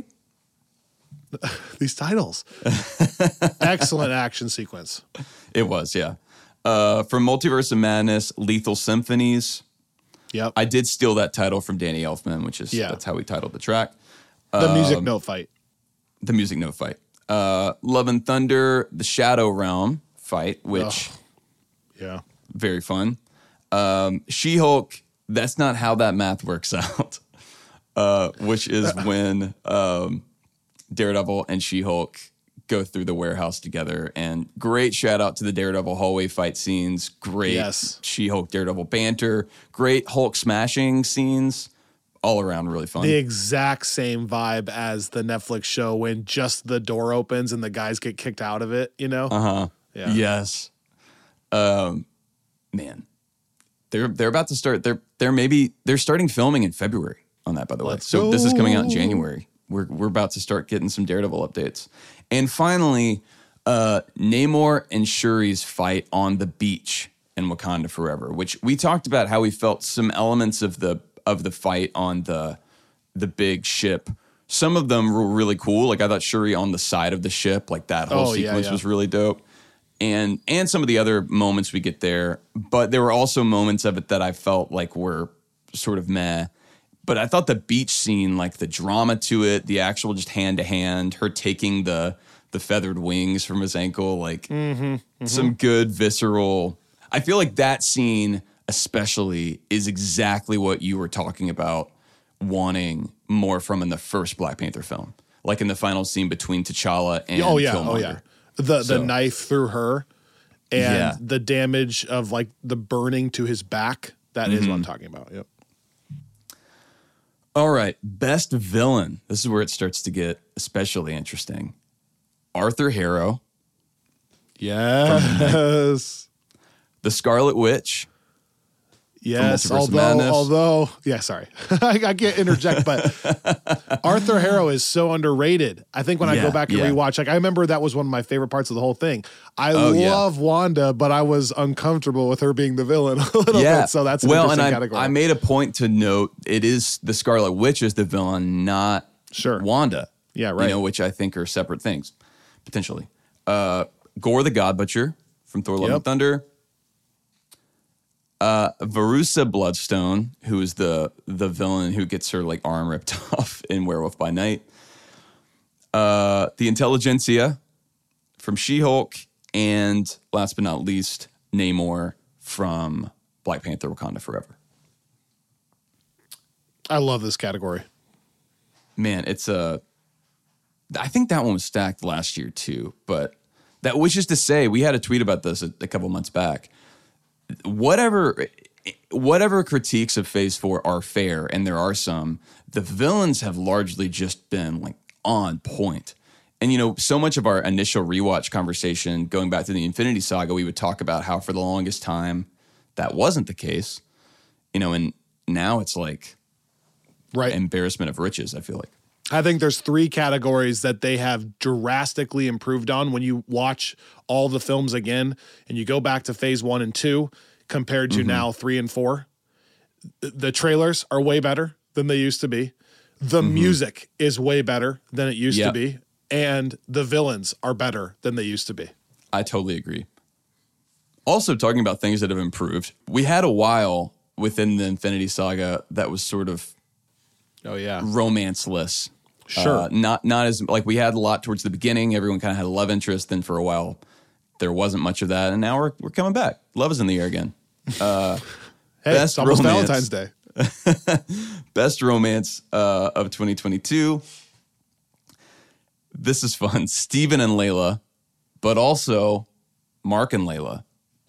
These titles. Excellent action sequence. It was, yeah. Uh, for Multiverse of Madness, Lethal Symphonies. Yep. I did steal that title from Danny Elfman, which is Yeah. that's how we titled the track. the music um, note fight. The music note fight. Uh, Love and Thunder, the Shadow Realm fight, which Yeah. very fun. Um, She-Hulk, that's not how that math works out. Uh, which is when um, Daredevil and She-Hulk go through the warehouse together. And great shout out to the Daredevil hallway fight scenes. Great Yes. She-Hulk Daredevil banter. Great Hulk smashing scenes. All around really fun. The exact same vibe as the Netflix show when just the door opens and the guys get kicked out of it, you know? Uh-huh. Yeah. Yes. Um, man, they're they're about to start. They're they're maybe they're starting filming in February on that. By the way, Let's so this is coming out in go. January. We're we're about to start getting some Daredevil updates, and finally, uh, Namor and Shuri's fight on the beach in Wakanda Forever, which we talked about how we felt some elements of the of the fight on the the big ship. Some of them were really cool. Like I thought Shuri on the side of the ship, like that whole Oh, yeah, sequence yeah. was really dope. And and some of the other moments we get there, but there were also moments of it that I felt like were sort of meh. But I thought the beach scene, like the drama to it, the actual just hand to hand, her taking the the feathered wings from his ankle, like some good visceral. I feel like that scene especially is exactly what you were talking about wanting more from in the first Black Panther film. Like in the final scene between T'Challa and Oh yeah, Killmonger. oh yeah. The the So- knife through her and Yeah. the damage of like the burning to his back. That is what Mm-hmm. I'm talking about. Yep. All right, best villain. This is where it starts to get especially interesting. Arthur Harrow, Yes. the Scarlet Witch. Yes. Multiverse of Although Madness. although yeah, sorry. I, I can't interject, but Arthur Harrow is so underrated. I think when I Yeah, go back and yeah. rewatch, like I remember that was one of my favorite parts of the whole thing. I Oh, yeah. love Wanda, but I was uncomfortable with her being the villain a little bit. So that's an well, and interesting I, category. I made a point to note it is the Scarlet Witch is the villain, not Sure. Wanda. Yeah, right. You know, which I think are separate things potentially. Uh, Gore the God Butcher from Thor: Love Yep. and Thunder. Uh, Verussa Bloodstone, who is the the villain who gets her like arm ripped off in Werewolf by Night. Uh, the Intelligentsia from She-Hulk, and last but not least, Namor from Black Panther: Wakanda Forever. I love this category. Man, it's a. I think that one was stacked last year too, but that which is to say, we had a tweet about this a, a couple months back. Whatever, whatever critiques of Phase Four are fair, and there are some, the villains have largely just been like on point. And you know, so much of our initial rewatch conversation, going back to the Infinity Saga, we would talk about how for the longest time that wasn't the case. You know, and now it's like Right. embarrassment of riches. I feel like. I think there's three categories that they have drastically improved on when you watch all the films again and you go back to phase one and two compared to now three and four. The trailers are way better than they used to be. The music is way better than it used Yep. to be. And the villains are better than they used to be. I totally agree. Also, talking about things that have improved, we had a while within the Infinity Saga that was sort of Oh, yeah. romance-less. Sure. Uh, not not as like we had a lot towards the beginning. Everyone kind of had a love interest. Then for a while, there wasn't much of that, and now we're we're coming back. Love is in the air again. Uh, Hey, best it's almost romance. Valentine's Day. Best romance uh, of twenty twenty-two. This is fun. Steven and Layla, but also Mark and Layla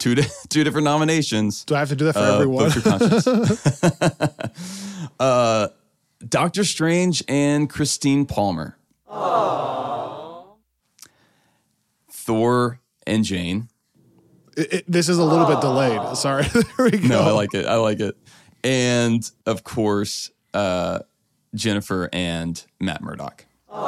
Two di- two different nominations. Do I have to do that for uh, everyone? Vote your conscience. uh, Doctor Strange and Christine Palmer. Aww. Thor and Jane. It, it, this is a little bit delayed. Sorry. There we go. No, I like it. I like it. And of course, uh, Jennifer and Matt Murdock.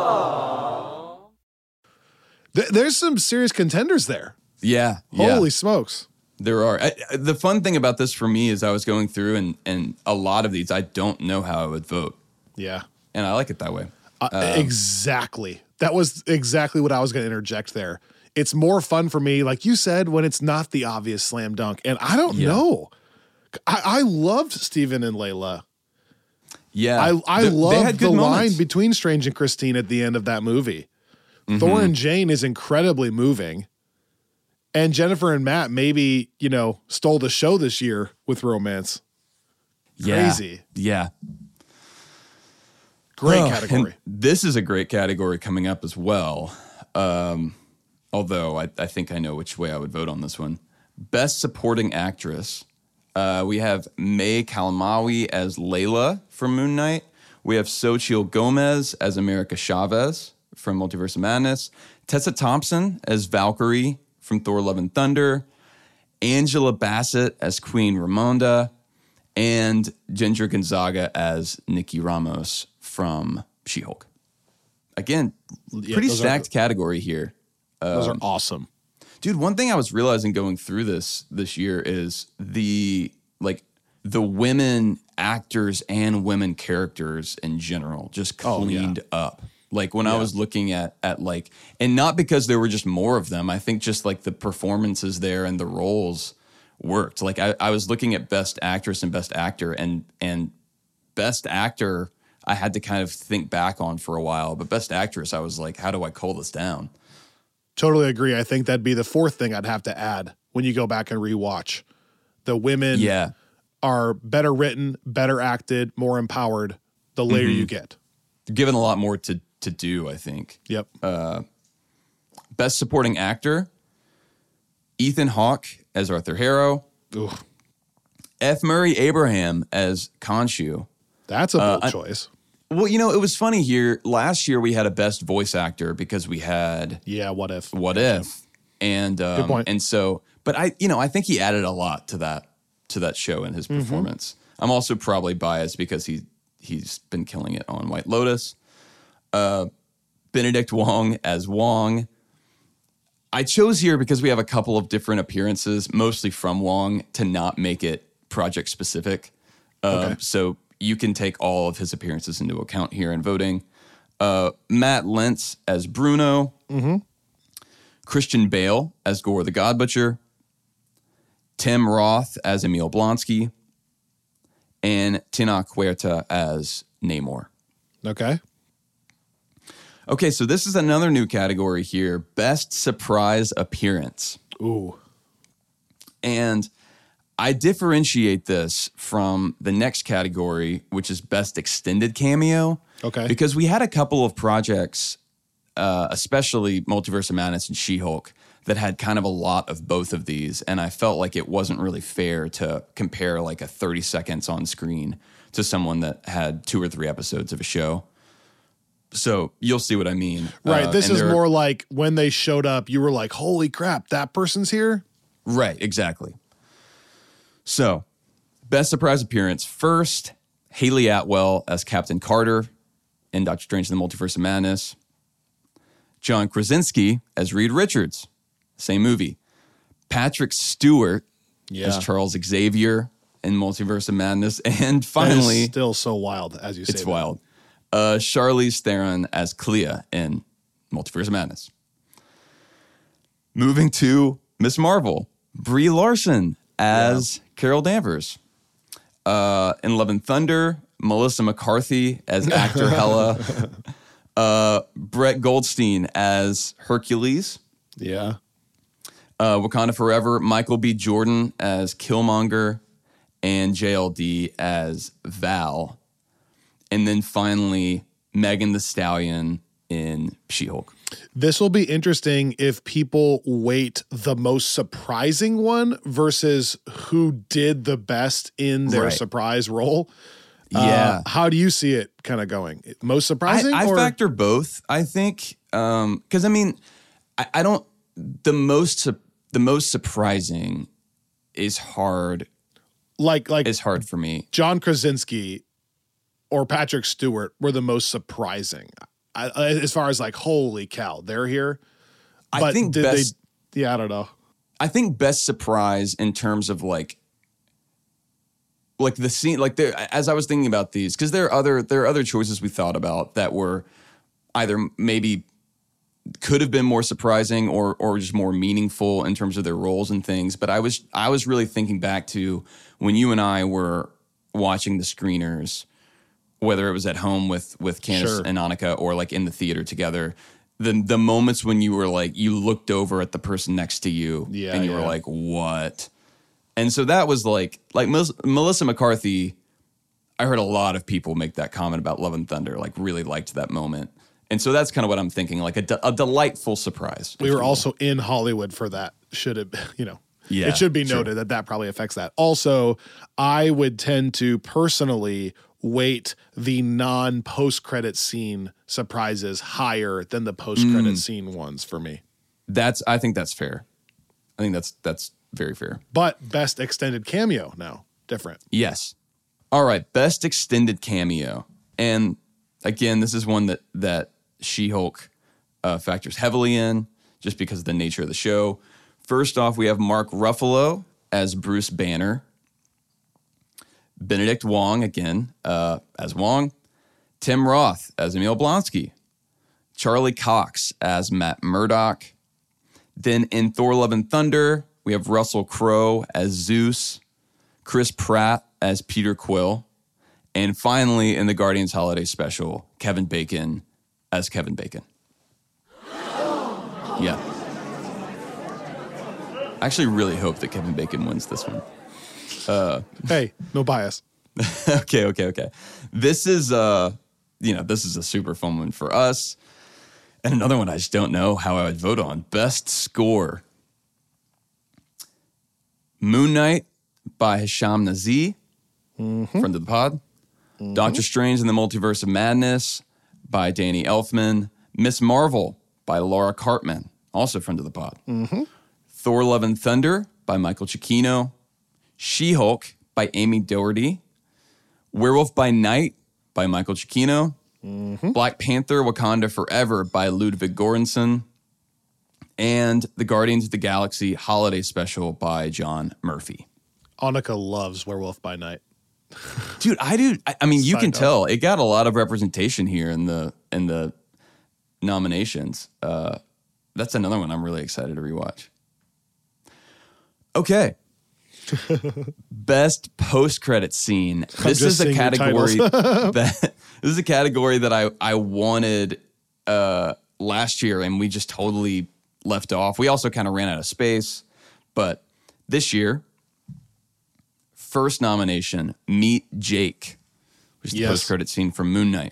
Th- there's some serious contenders there. Yeah. yeah. Holy smokes. There are. I, the fun thing about this for me is I was going through and, and a lot of these, I don't know how I would vote. Yeah. And I like it that way. Uh, um, exactly. That was exactly what I was going to interject there. It's more fun for me, like you said, when it's not the obvious slam dunk. And I don't Yeah. know. I, I loved Steven and Layla. Yeah. I, I They- they loved had the good line moments. between Strange and Christine at the end of that movie. Mm-hmm. Thor and Jane is incredibly moving. And Jennifer and Matt maybe, you know, stole the show this year with romance. Yeah. Crazy. Yeah. Great Oh, category. and this is a great category coming up as well. Um, although I, I think I know which way I would vote on this one. Best Supporting Actress. Uh, we have May Kalamaui as Layla from Moon Knight. We have Xochitl Gomez as America Chavez from Multiverse of Madness. Tessa Thompson as Valkyrie from Thor Love and Thunder. Angela Bassett as Queen Ramonda. And Ginger Gonzaga as Nikki Ramos from She-Hulk. Again, Yeah, pretty those are- stacked category here. Those are awesome. Dude, one thing I was realizing going through this this year is the like the women actors and women characters in general just Oh, yeah. cleaned up. Like when I was looking at at like, and not because there were just more of them. I think just like the performances there and the roles worked. Like I, I was looking at Best Actress and Best Actor, and and Best Actor I had to kind of think back on for a while. But Best Actress, I was like, how do I cull this down? Totally agree. I think that'd be the fourth thing I'd have to add when you go back and rewatch. The women Yeah. are better written, better acted, more empowered the later Mm-hmm. you get. Given a lot more to to do, I think. Yep. Best Supporting Actor, Ethan Hawke as Arthur Harrow, Ooh, F. Murray Abraham as Khonshu. that's a bold I- choice. Well, you know, it was funny here. Last year we had a Best Voice Actor because we had Yeah, what if? What If, and um, point. and so, but I, you know, I think he added a lot to that to that show and his Mm-hmm. performance. I'm also probably biased because he he's been killing it on White Lotus. Uh, Benedict Wong as Wong. I chose here because we have a couple of different appearances, mostly from Wong, to not make it project specific. Um, Okay. So you can take all of his appearances into account here in voting. Uh, Matt Lentz as Bruno. Christian Bale as Gore the God Butcher. Tim Roth as Emil Blonsky. And Tina Huerta as Namor. Okay. Okay, so this is another new category here. Best Surprise Appearance. Ooh. And I differentiate this from the next category, which is Best Extended Cameo. Okay. Because we had a couple of projects, uh, especially Multiverse of Madness and She-Hulk, that had kind of a lot of both of these. And I felt like it wasn't really fair to compare like a thirty seconds on screen to someone that had two or three episodes of a show. So you'll see what I mean. Right. Uh, this and is there are- more like when they showed up, you were like, holy crap, that person's here? Right, exactly. So, best surprise appearance. First, Haley Atwell as Captain Carter in Doctor Strange and the Multiverse of Madness. John Krasinski as Reed Richards, same movie. Patrick Stewart Yeah. as Charles Xavier in Multiverse of Madness. And That is finally, still so wild, as you say. it's that. wild, uh, Charlize Theron as Clea in Multiverse of Madness. Moving to Miss Marvel, Brie Larson as Carol Danvers. Uh, in Love and Thunder, Melissa McCarthy as actor Hela. Uh, Brett Goldstein as Hercules. Yeah. Uh, Wakanda Forever, Michael B. Jordan as Killmonger. And J L D as Val. And then finally, Megan Thee Stallion in She-Hulk. This will be interesting if people weight the most surprising one versus who did the best in their Right. surprise role. Yeah. Uh, how do you see it kind of going? Most surprising? I, I or? factor both, I think. Um, cause I mean, I, I don't, the most, su- the most surprising is hard, like, like is hard for me. John Krasinski or Patrick Stewart were the most surprising. I, as far as like, holy cow, they're here. I But think did best, they, yeah, I don't know. I think best surprise in terms of like, like the scene, like there, as I was thinking about these, because there are other there are other choices we thought about that were either maybe could have been more surprising or or just more meaningful in terms of their roles and things. But I was I was really thinking back to when you and I were watching the screeners, whether it was at home with with Candace Sure. and Annika or like in the theater together. The the moments when you were like you looked over at the person next to you Yeah, and you were yeah. like, what? And so that was like, like Mel- Melissa McCarthy, I heard a lot of people make that comment about Love and Thunder, like really liked that moment. And so that's kind of what I'm thinking, like a, de- a delightful surprise. We if were you will. also in Hollywood for that. Should it, you know, Yeah, it should be sure. noted that that probably affects that. Also, I would tend to personally weight the non post credit scene surprises higher than the post credit Mm. scene ones for me. That's, I think that's fair. I think that's, that's very fair. But best extended cameo now, different. Yes. All right. Best extended cameo. And again, this is one that, that She-Hulk uh, factors heavily in just because of the nature of the show. First off, we have Mark Ruffalo as Bruce Banner. Benedict Wong, again, uh, as Wong. Tim Roth as Emil Blonsky. Charlie Cox as Matt Murdock. Then in Thor Love and Thunder, we have Russell Crowe as Zeus. Chris Pratt as Peter Quill. And finally, in the Guardians Holiday Special, Kevin Bacon as Kevin Bacon. Yeah. I actually really hope that Kevin Bacon wins this one. Uh, Hey, no bias. okay, okay, okay. This is, uh, you know, this is a super fun one for us. And another one I just don't know how I would vote on. Best score. Moon Knight by Hisham Nazi, friend of the pod. Doctor Strange and the Multiverse of Madness by Danny Elfman. Miss Marvel by Laura Cartman, also friend of the pod. Thor Love and Thunder by Michael Cicchino. She-Hulk by Amy Doherty. Werewolf by Night by Michael Cicchino. Black Panther Wakanda Forever by Ludwig Göransson. And The Guardians of the Galaxy Holiday Special by John Murphy. Annika loves Werewolf by Night. Dude, I do. I, I mean, you Side can note. tell it got a lot of representation here in the in the nominations. Uh, that's another one I'm really excited to rewatch. Okay. Best post-credit scene. This just is a seeing your category titles. that this is a category that I I wanted uh, last year, and we just totally left off. We also kind of ran out of space, but this year, first nomination, Meet Jake, which is the Yes. post-credit scene from Moon Knight.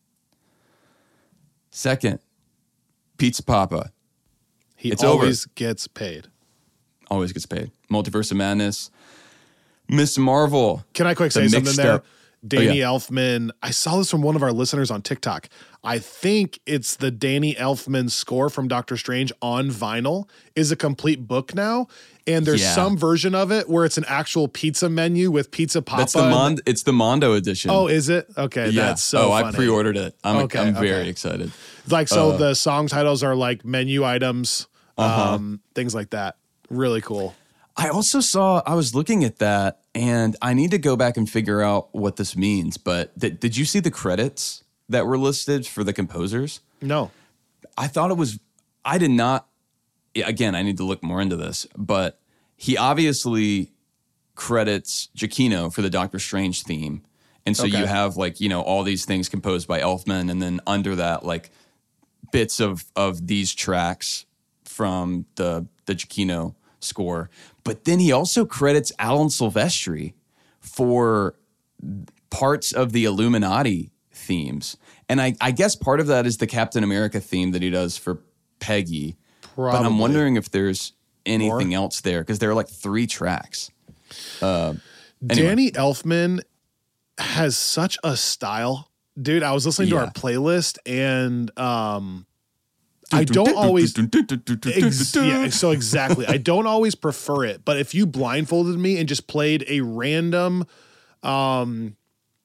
Second, Pizza Papa. He It's over. always gets paid. Always gets paid. Multiverse of Madness. Miss Marvel. Can I quick The say something mixed there? up- Danny yeah. Elfman. I saw this from one of our listeners on TikTok. I think it's the Danny Elfman score from Doctor Strange on vinyl is a complete book now. And there's Yeah. some version of it where it's an actual pizza menu with Pizza Papa. That's the and- Mon- It's the Mondo edition. Oh, is it? Okay, yeah. that's so oh, I funny. pre-ordered it. I'm, Okay, I'm very okay. excited. Like, so Uh, the song titles are like menu items, Uh-huh. um, things like that. Really cool. I also saw, I was looking at that, and I need to go back and figure out what this means. But th- did you see the credits that were listed for the composers? No. I thought it was, I did not, yeah, again, I need to look more into this, but he obviously credits Giacchino for the Doctor Strange theme. And so Okay. you have like, you know, all these things composed by Elfman, and then under that, like bits of of these tracks from the the Giacchino score. But then he also credits Alan Silvestri for parts of the Illuminati themes. And I, I guess part of that is the Captain America theme that he does for Peggy. Probably. But I'm wondering if there's anything More? else there because there are like three tracks. Uh, anyway. Danny Elfman has such a style. Dude, I was listening to Yeah. our playlist and um, I don't always... Ex- yeah, so exactly. I don't always prefer it, but if you blindfolded me and just played a random um,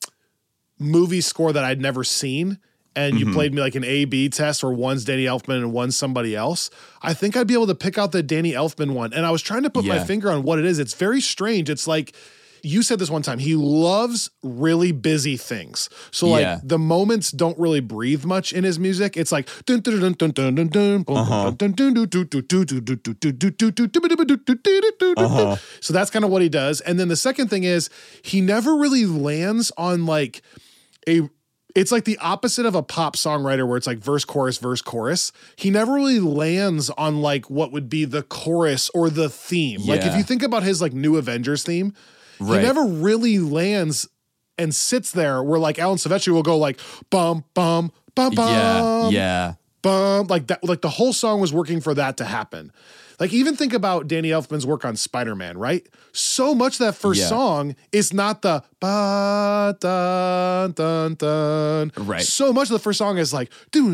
movie score that I'd never seen, and you Mm-hmm. played me like an A B test where one's Danny Elfman and one's somebody else, I think I'd be able to pick out the Danny Elfman one. And I was trying to put my Yeah. finger on what it is. It's very strange. It's like, you said this one time, he loves really busy things. So like Yeah. the moments don't really breathe much in his music. It's like dun dun dun dun dun dun dun Uh-huh. dun dun dun dun dun dun dun dun dun dun dun dun dun dun. Uh-huh. So that's kind of what he does. And then the second thing is he never really lands on like a it's like the opposite of a pop songwriter where it's like verse, chorus, verse, chorus. He never really lands on like what would be the chorus or the theme. Like if Yeah. you think about his like New Avengers theme, Right. he never really lands and sits there where like Alan Silvestri will go like bum, bum, bum, bum, Yeah, yeah. bum. Like that, like the whole song was working for that to happen. Like even think about Danny Elfman's work on Spider-Man, right? So much of that first Yeah. song is not the ba dun dun dun. Right. So much of the first song is like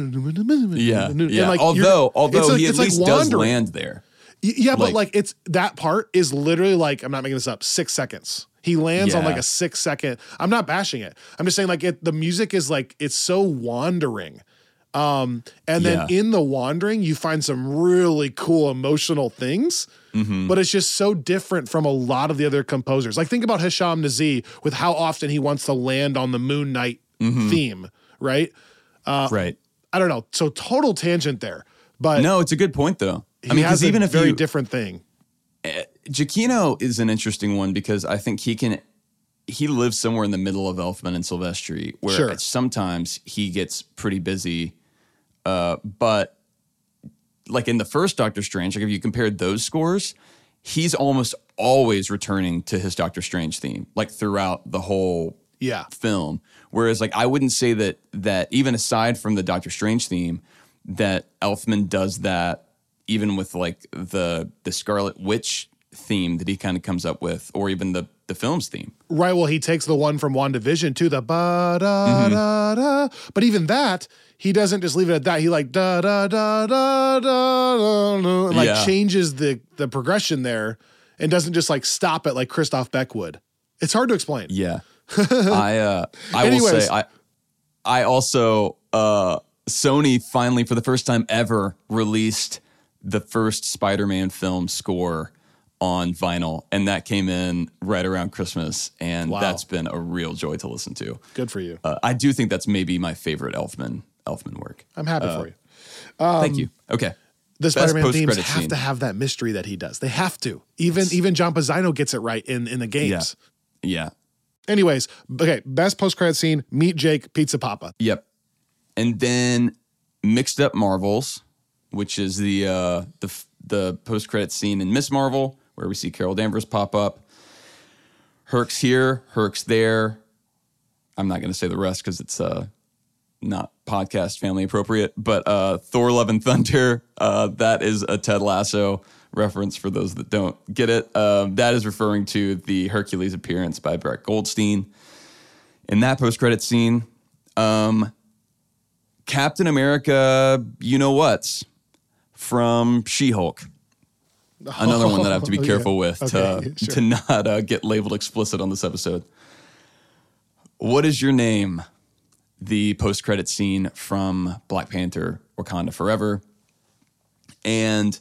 Yeah, and yeah. like, although, you're- although it's like- he at it's like least does wandering. land there. Y- Yeah, but Like- like it's that part is literally like, I'm not making this up, six seconds. He lands on Yeah. like a six second. I'm not bashing it. I'm just saying like it, the music is like, it's so wandering. Um, and then Yeah. in the wandering, you find some really cool emotional things, Mm-hmm. but it's just so different from a lot of the other composers. Like think about Hisham Nazi with how often he wants to land on the Moon Knight Mm-hmm. theme, right? right. I don't know. So total tangent there, but No, it's a good point though. he I mean, has because a even if very you, different thing. Giacchino is an interesting one because I think he can, he lives somewhere in the middle of Elfman and Silvestri where Sure. sometimes he gets pretty busy. Uh, but like in the first Doctor Strange, like if you compared those scores, he's almost always returning to his Doctor Strange theme, like throughout the whole Yeah. film. Whereas like I wouldn't say that that even aside from the Doctor Strange theme, that Elfman does that even with like the the Scarlet Witch theme that he kind of comes up with, or even the the film's theme. Right. Well, he takes the one from WandaVision too, the ba da Mm-hmm. da da. But even that, he doesn't just leave it at that. He like da da da da da da, da and like Yeah. changes the the progression there, and doesn't just like stop it like Christoph Beck would. It's hard to explain. Yeah. I uh I will Anyways. say I I also uh Sony finally for the first time ever released the first Spider-Man film score on vinyl, and that came in right around Christmas, and Wow. that's been a real joy to listen to. Good for you. Uh, I do think that's maybe my favorite Elfman Elfman work. I'm happy for you. Thank you. Okay. The Best Spider-Man themes post-credit have scene. to have that mystery that he does. They have to. Even even John Pizzino gets it right in in the games. Yeah. Anyways, okay, best post-credit scene, Meet Jake, Pizza Papa. Yep. And then Mixed Up Marvels, which is the uh, the f- the post credit scene in Miss Marvel, where we see Carol Danvers pop up. Herc's here, Herc's there. I'm not going to say the rest because it's uh, not podcast family appropriate. But uh, Thor: Love and Thunder, uh, that is a Ted Lasso reference for those that don't get it. Um, that is referring to the Hercules appearance by Brett Goldstein. In that post credit scene, um, Captain America, you know what's from She-Hulk. Another one that I have to be Oh, yeah. careful with to, Okay, sure. to not uh, get labeled explicit on this episode. What is your name? The post-credit scene from Black Panther, Wakanda Forever. And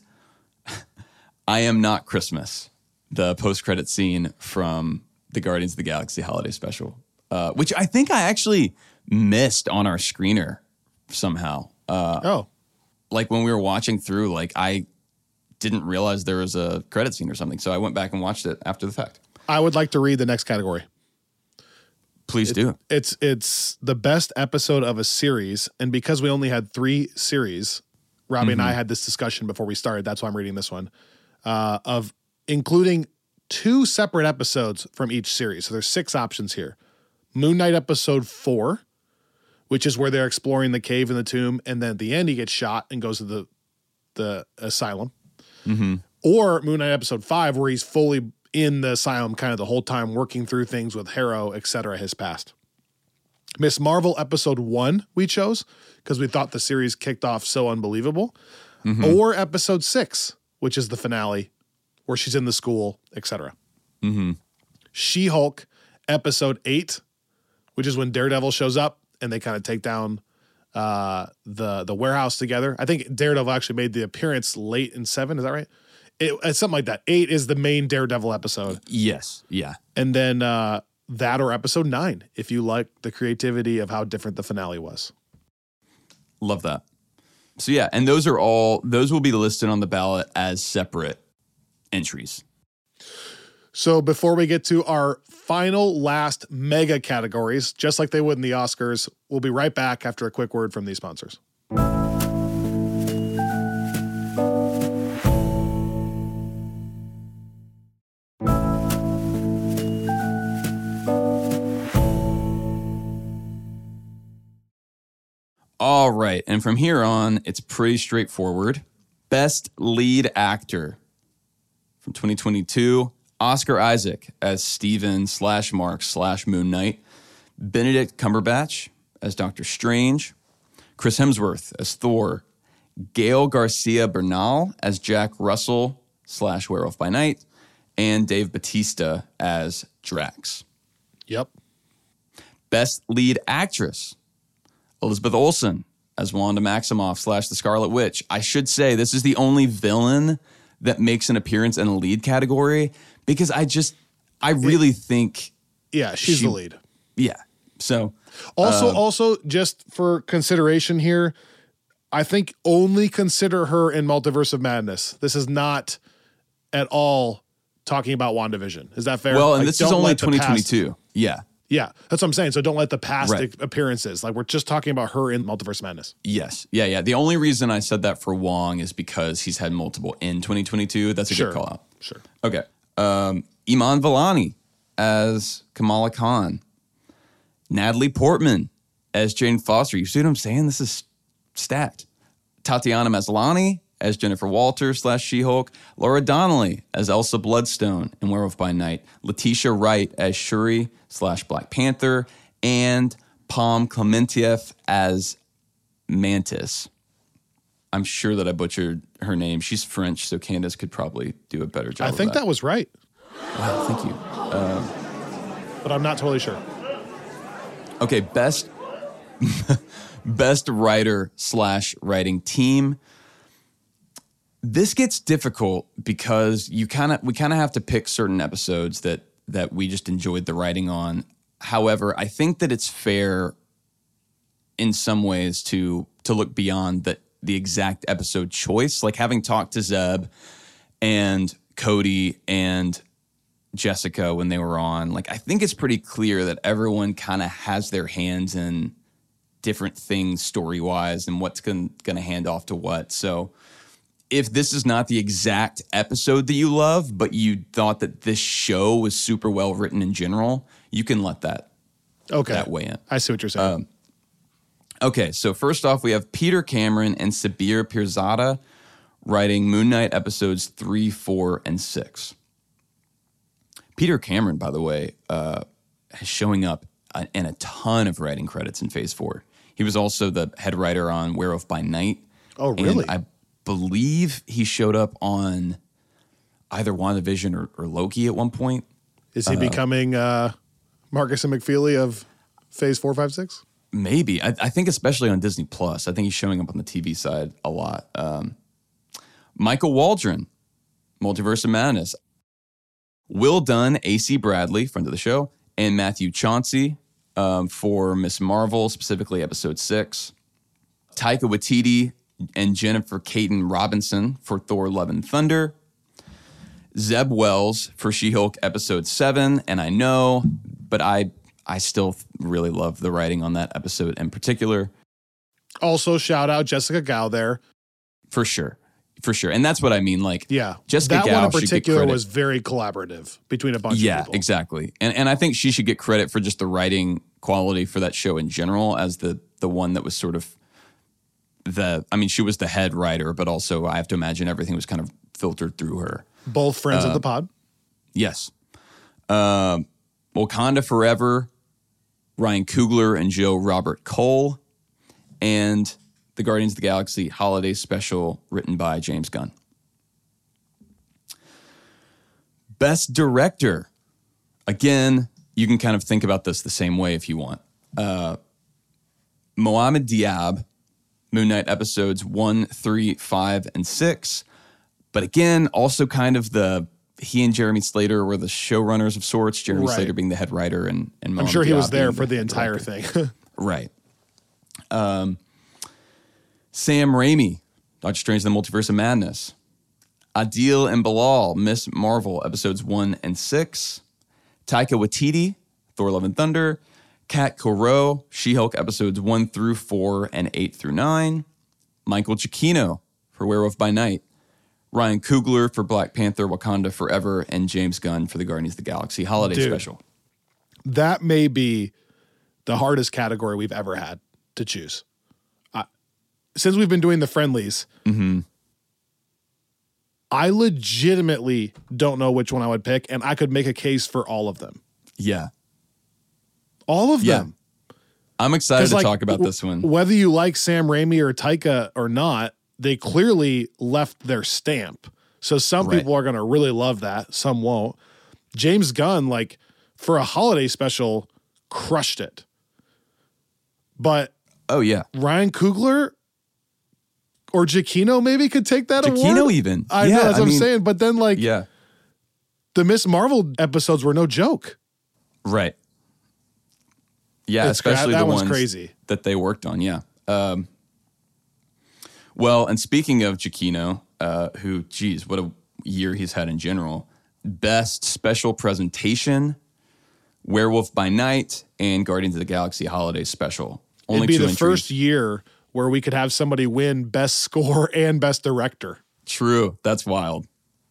I Am Not Christmas, the post-credit scene from the Guardians of the Galaxy Holiday Special, uh, which I think I actually missed on our screener somehow. Uh, Oh, like when we were watching through, like I didn't realize there was a credit scene or something. So I went back and watched it after the fact. I would like to read the next category. Please do. It's it's the best episode of a series, and because we only had three series, Robbie and I had this discussion before we started. That's why I'm reading this one, uh, of including two separate episodes from each series. So there's six options here: Moon Knight episode four, which is where they're exploring the cave and the tomb. And then at the end, he gets shot and goes to the, the asylum. Mm-hmm. Or Moon Knight episode five, where he's fully in the asylum kind of the whole time, working through things with Harrow, et cetera, his past. Miss Marvel episode one we chose because we thought the series kicked off so unbelievable. Mm-hmm. Or episode six, which is the finale, where she's in the school, et cetera. Mm-hmm. She-Hulk episode eight, which is when Daredevil shows up and they kind of take down uh, the the warehouse together. I think Daredevil actually made the appearance late in seven. Is that right? It, it's something like that. Eight is the main Daredevil episode. Yes. Yeah. And then uh, that or episode nine, if you like the creativity of how different the finale was. Love that. So yeah, and those are all, those will be listed on the ballot as separate entries. So before we get to our final last mega categories, just like they would in the Oscars, we'll be right back after a quick word from these sponsors. All right, and from here on, it's pretty straightforward. Best Lead Actor from twenty twenty-two, Oscar Isaac as Stephen slash Mark slash Moon Knight, Benedict Cumberbatch as Doctor Strange, Chris Hemsworth as Thor, Gael Garcia Bernal as Jack Russell slash Werewolf by Night, and Dave Bautista as Drax. Yep. Best Lead Actress, Elizabeth Olsen as Wanda Maximoff slash the Scarlet Witch. I should say this is the only villain that makes an appearance in a lead category because I just, I really it, think. Yeah, she's she, the lead. Yeah. So. Also, uh, also just for consideration here, I think only consider her in Multiverse of Madness. This is not at all talking about WandaVision. Is that fair? Well, and like, this is only twenty twenty-two. Yeah. Yeah, that's what I'm saying. So don't let the past right. appearances, like we're just talking about her in Multiverse Madness. Yes. Yeah, yeah. The only reason I said that for Wong is because he's had multiple in twenty twenty-two. That's a sure. good call out. Sure. Okay. Um, Iman Vellani as Kamala Khan. Natalie Portman as Jane Foster. You see what I'm saying? This is stacked. Tatiana Maslany as Jennifer Walters slash She-Hulk, Laura Donnelly as Elsa Bloodstone in Werewolf by Night, Letitia Wright as Shuri slash Black Panther, and Palm Clementieff as Mantis. I'm sure that I butchered her name. She's French, so Candace could probably do a better job I of think that. that was right. Wow, thank you. Um, but I'm not totally sure. Okay, best best writer slash writing team. This gets difficult because you kind of we kind of have to pick certain episodes that that we just enjoyed the writing on. However, I think that it's fair in some ways to to look beyond the the exact episode choice. Like having talked to Zeb and Cody and Jessica when they were on, like I think it's pretty clear that everyone kind of has their hands in different things story-wise and what's going to hand off to what. So if this is not the exact episode that you love, but you thought that this show was super well written in general, you can let that, okay. that weigh in. I see what you're saying. Um, okay, so first off, we have Peter Cameron and Sabir Pirzada writing Moon Knight episodes three, four, and six. Peter Cameron, by the way, uh, is showing up in a ton of writing credits in Phase four. He was also the head writer on Werewolf by Night. Oh, really? And I believe he showed up on either WandaVision or, or Loki at one point. Is he uh, becoming uh, Marcus and McFeely of Phase four, five, six? Maybe. I, I think especially on Disney Plus. I think he's showing up on the T V side a lot. Um, Michael Waldron, Multiverse of Madness. Will Dunn, A C Bradley, friend of the show, and Matthew Chauncey um, for Miss Marvel, specifically episode six. Taika Waititi and Jennifer Caton Robinson for Thor Love and Thunder. Zeb Wells for She-Hulk episode seven. And I know, but I I still really love the writing on that episode in particular. Also, shout out Jessica Gao there. For sure. for sure. And that's what I mean. Like, Yeah. Jessica that Gao one in should get particular credit. was very collaborative between a bunch Yeah, of people. exactly. And and I think she should get credit for just the writing quality for that show in general as the the one that was sort of the, I mean, she was the head writer, but also I have to imagine everything was kind of filtered through her. Both friends Uh, of the pod. Yes. Um, Wakanda Forever, Ryan Coogler and Joe Robert Cole, and the Guardians of the Galaxy Holiday Special written by James Gunn. Best Director. Again, you can kind of think about this the same way if you want. Uh, Mohamed Diab, Moon Knight episodes one, three, five, and six. But again, also kind of the, he and Jeremy Slater were the showrunners of sorts, Jeremy Right. Slater being the head writer and, and I'm Mohamed sure he was Diab there being for the entire director. thing. Right. Um, Sam Raimi, Doctor Strange and the Multiverse of Madness. Adil and Bilal, Miss Marvel, episodes one and six. Taika Waititi, Thor Love and Thunder. Kat Coreau, She-Hulk, episodes one through four and eight through nine. Michael Giacchino for Werewolf by Night. Ryan Coogler for Black Panther, Wakanda Forever, and James Gunn for the Guardians of the Galaxy Holiday Dude. Special. That may be the hardest category we've ever had to choose. Uh, since we've been doing the friendlies, Mm-hmm. I legitimately don't know which one I would pick, and I could make a case for all of them. Yeah. All of Yeah. them. I'm excited 'Cause, to like, talk about w- this one. Whether you like Sam Raimi or Taika or not, they clearly left their stamp. So some Right. people are going to really love that. Some won't. James Gunn, like for a holiday special, crushed it. But Oh, yeah. Ryan Coogler or Giacchino maybe could take that Giacchino award. even. I Yeah, know, that's I what mean, I'm saying. But then like Yeah. the Miss Marvel episodes were no joke. Right. Yeah, It's cra- especially that the one's ones crazy. that they worked on. Yeah. Um, well, and speaking of Giacchino, uh, who, geez, what a year he's had in general. Best special presentation, Werewolf by Night, and Guardians of the Galaxy Holiday Special. Only It'd be two the entries. first year where we could have somebody win best score and best director. True. That's wild.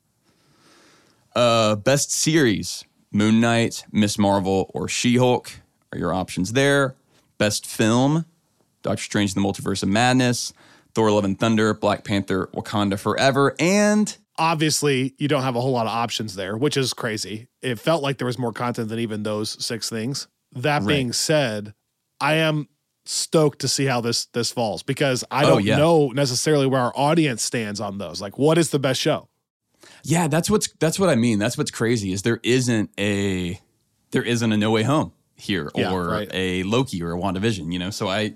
Uh, best series, Moon Knight, Miss Marvel, or She-Hulk are your options there. Best film, Doctor Strange and the Multiverse of Madness, Thor Love and Thunder, Black Panther, Wakanda Forever, and Obviously, you don't have a whole lot of options there, which is crazy. It felt like there was more content than even those six things. That Right. being said, I am stoked to see how this this falls because I Oh, don't yeah. know necessarily where our audience stands on those. Like, what is the best show? yeah, that's what's that's what I mean. That's what's crazy is there isn't a there isn't a No Way Home here Yeah, or right. a Loki or a WandaVision, you know. So I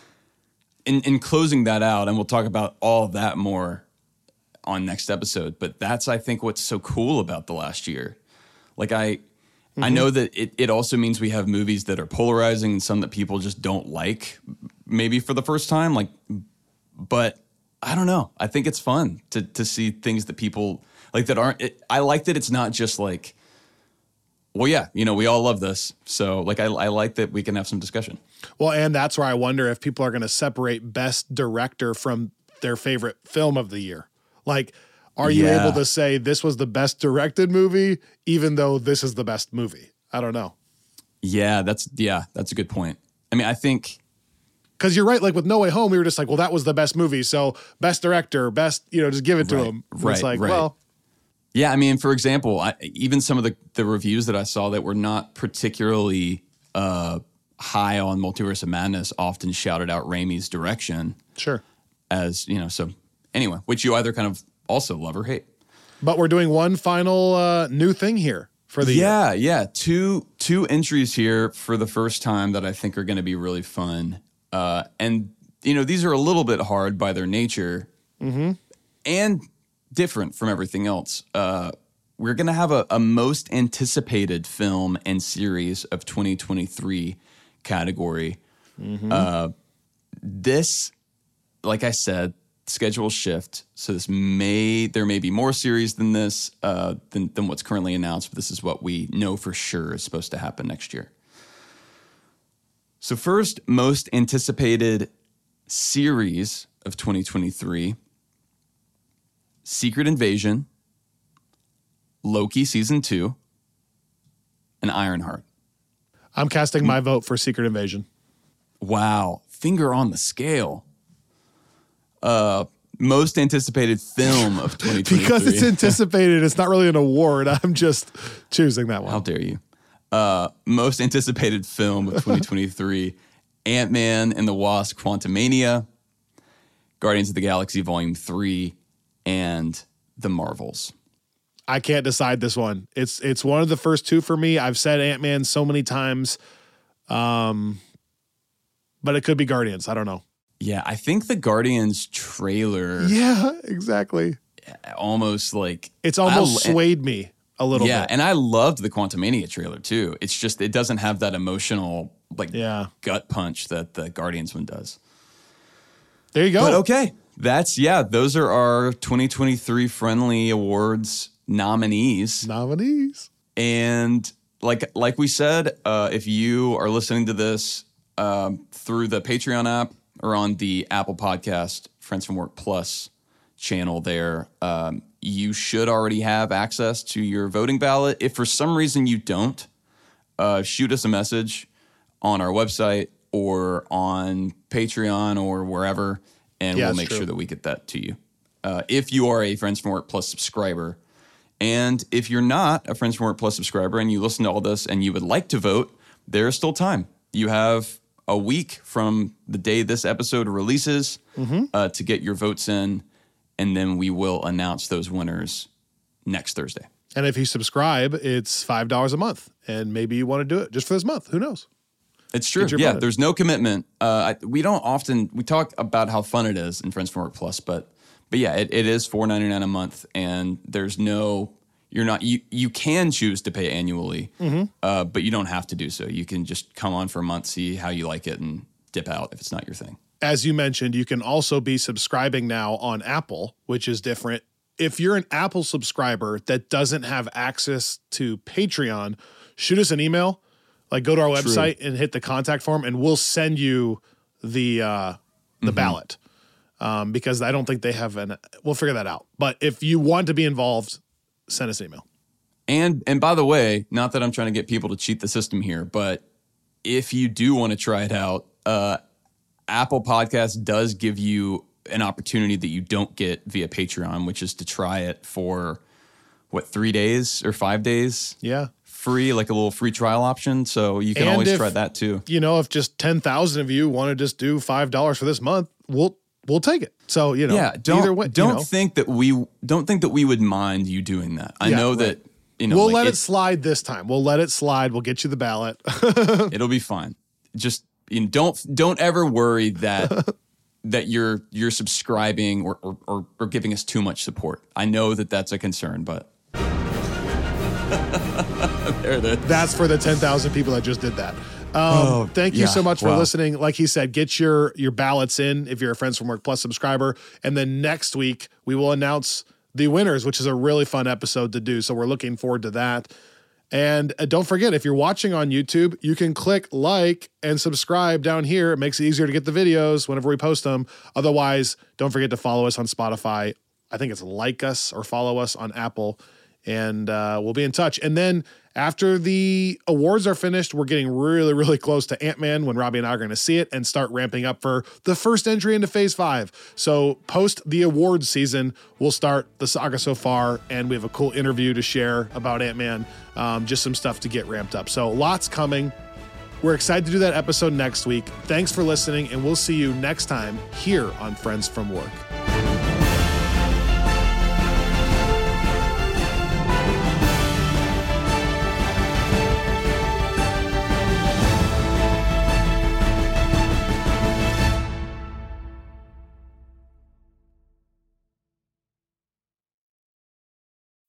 in in closing that out, and we'll talk about all of that more on next episode, but that's I think what's so cool about the last year. Like I I know that it, it also means we have movies that are polarizing and some that people just don't like maybe for the first time, like, but I don't know. I think it's fun to to see things that people like that aren't it, I like that it's not just like, well, yeah, you know, we all love this. So like I, I like that we can have some discussion. Well, and that's where I wonder if people are going to separate best director from their favorite film of the year. Like, are you Yeah. able to say this was the best directed movie, even though this is the best movie? I don't know. Yeah, that's yeah, that's a good point. I mean, I think Because you're right. Like with No Way Home, we were just like, well, that was the best movie. So best director, best, you know, just give it to Right, him. And right, it's like, right. well, Yeah, I mean, for example, I, even some of the, the reviews that I saw that were not particularly uh, high on Multiverse of Madness often shouted out Raimi's direction sure. as, you know, so anyway, which you either kind of also love or hate. But we're doing one final uh, new thing here for the year. Yeah, yeah. Two two entries here for the first time that I think are going to be really fun. Uh, and, you know, these are a little bit hard by their nature and different from everything else. Uh, we're going to have a, a most anticipated film and series of twenty twenty-three category. Uh, this, like I said, schedule shift. So this may, there may be more series than this, uh, than, than what's currently announced, but this is what we know for sure is supposed to happen next year. So first, most anticipated series of twenty twenty-three, Secret Invasion, Loki Season two, and Ironheart. I'm casting my vote for Secret Invasion. Wow. Finger on the scale. Uh, most anticipated film of twenty twenty-three. Because it's anticipated, it's not really an award. I'm just choosing that one. How dare you? Uh, most anticipated film of twenty twenty-three, Ant-Man and the Wasp: Quantumania, Guardians of the Galaxy Volume three, and The Marvels. I can't decide this one. It's it's one of the first two for me. I've said Ant-Man so many times, um, but it could be Guardians. I don't know. Yeah, I think the Guardians trailer Yeah, exactly. almost like... It's almost I- swayed me a little yeah, bit. and I loved the Quantumania trailer too. It's just, it doesn't have that emotional like Yeah. gut punch that the Guardians one does. There you go. But okay, that's, yeah, those are our twenty twenty-three Friendly Awards nominees. Nominees. And like like we said, uh, if you are listening to this um, through the Patreon app or on the Apple Podcast Friends from Work Plus channel there, um, you should already have access to your voting ballot. If for some reason you don't, uh, shoot us a message on our website or on Patreon or wherever, and Yeah, we'll that's make true. sure that we get that to you. Uh, if you are a Friends from Work Plus subscriber. And if you're not a Friends from Work Plus subscriber and you listen to all this and you would like to vote, there's still time. You have a week from the day this episode releases Mm-hmm. uh, to get your votes in, and then we will announce those winners next Thursday. And if you subscribe, it's five dollars a month. And maybe you want to do it just for this month. Who knows? It's true. Get your Yeah, vote in. there's no commitment. Uh, I, we don't often, we talk about how fun it is in Friends from Work Plus, but but yeah, it, it is four ninety-nine a month, and there's no, you're not, you, you can choose to pay annually, Mm-hmm. uh, but you don't have to do so. You can just come on for a month, see how you like it, and dip out if it's not your thing. As you mentioned, you can also be subscribing now on Apple, which is different. If you're an Apple subscriber that doesn't have access to Patreon, shoot us an email. Like, go to our True. website and hit the contact form, and we'll send you the uh, the Mm-hmm. ballot. Um, because I don't think they have an. We'll figure that out. But if you want to be involved, send us an email. And and by the way, not that I'm trying to get people to cheat the system here, but if you do want to try it out, uh, Apple Podcasts does give you an opportunity that you don't get via Patreon, which is to try it for, what, three days or five days? Yeah. Free, like a little free trial option. So you can And always if- try that too. You know, if just ten thousand of you want to just do five dollars for this month, we'll we'll take it. So, you know, Yeah, don't either way, don't you know, think that we don't think that we would mind you doing that. I Yeah, know right. that you know we'll like let it it's- slide this time. We'll let it slide. We'll get you the ballot. It'll be fine. Just you know, don't don't ever worry that that you're you're subscribing or, or or or giving us too much support. I know that that's a concern, but there it is. That's for the ten thousand people that just did that. Um, Oh, thank you yeah, so much for wow. listening. Like he said, get your your ballots in if you're a Friends from Work Plus subscriber. And then next week, we will announce the winners, which is a really fun episode to do. So we're looking forward to that. And uh, don't forget, if you're watching on YouTube, you can click like and subscribe down here. It makes it easier to get the videos whenever we post them. Otherwise, don't forget to follow us on Spotify. I think it's like us or follow us on Apple. And uh, we'll be in touch. And then after the awards are finished, we're getting really, really close to Ant-Man when Robbie and I are going to see it and start ramping up for the first entry into Phase five. So post the awards season, we'll start the saga so far, and we have a cool interview to share about Ant-Man, um, just some stuff to get ramped up. So lots coming. We're excited to do that episode next week. Thanks for listening, and we'll see you next time here on Friends from Work.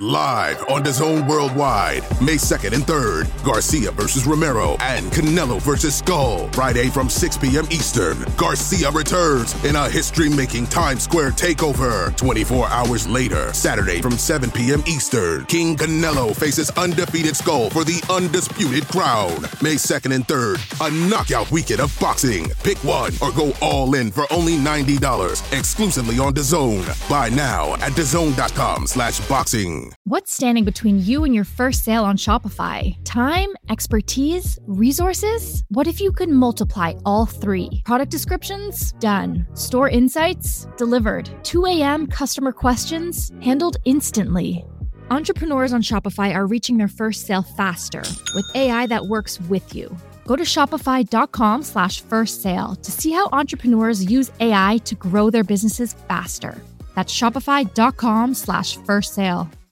Live on DAZN Worldwide, May second and third, Garcia versus Romero and Canelo versus Skull. Friday from six p.m. Eastern, Garcia returns in a history-making Times Square takeover. twenty-four hours later, Saturday from seven p.m. Eastern, King Canelo faces undefeated Skull for the undisputed crown. May second and third, a knockout weekend of boxing. Pick one or go all in for only ninety dollars, exclusively on DAZN. Buy now at DAZN.com slash boxing. What's standing between you and your first sale on Shopify? Time, expertise, resources? What if you could multiply all three? Product descriptions? Done. Store insights? Delivered. two a.m. customer questions? Handled instantly. Entrepreneurs on Shopify are reaching their first sale faster with A I that works with you. Go to shopify.com slash first sale to see how entrepreneurs use A I to grow their businesses faster. That's shopify.com slash first sale.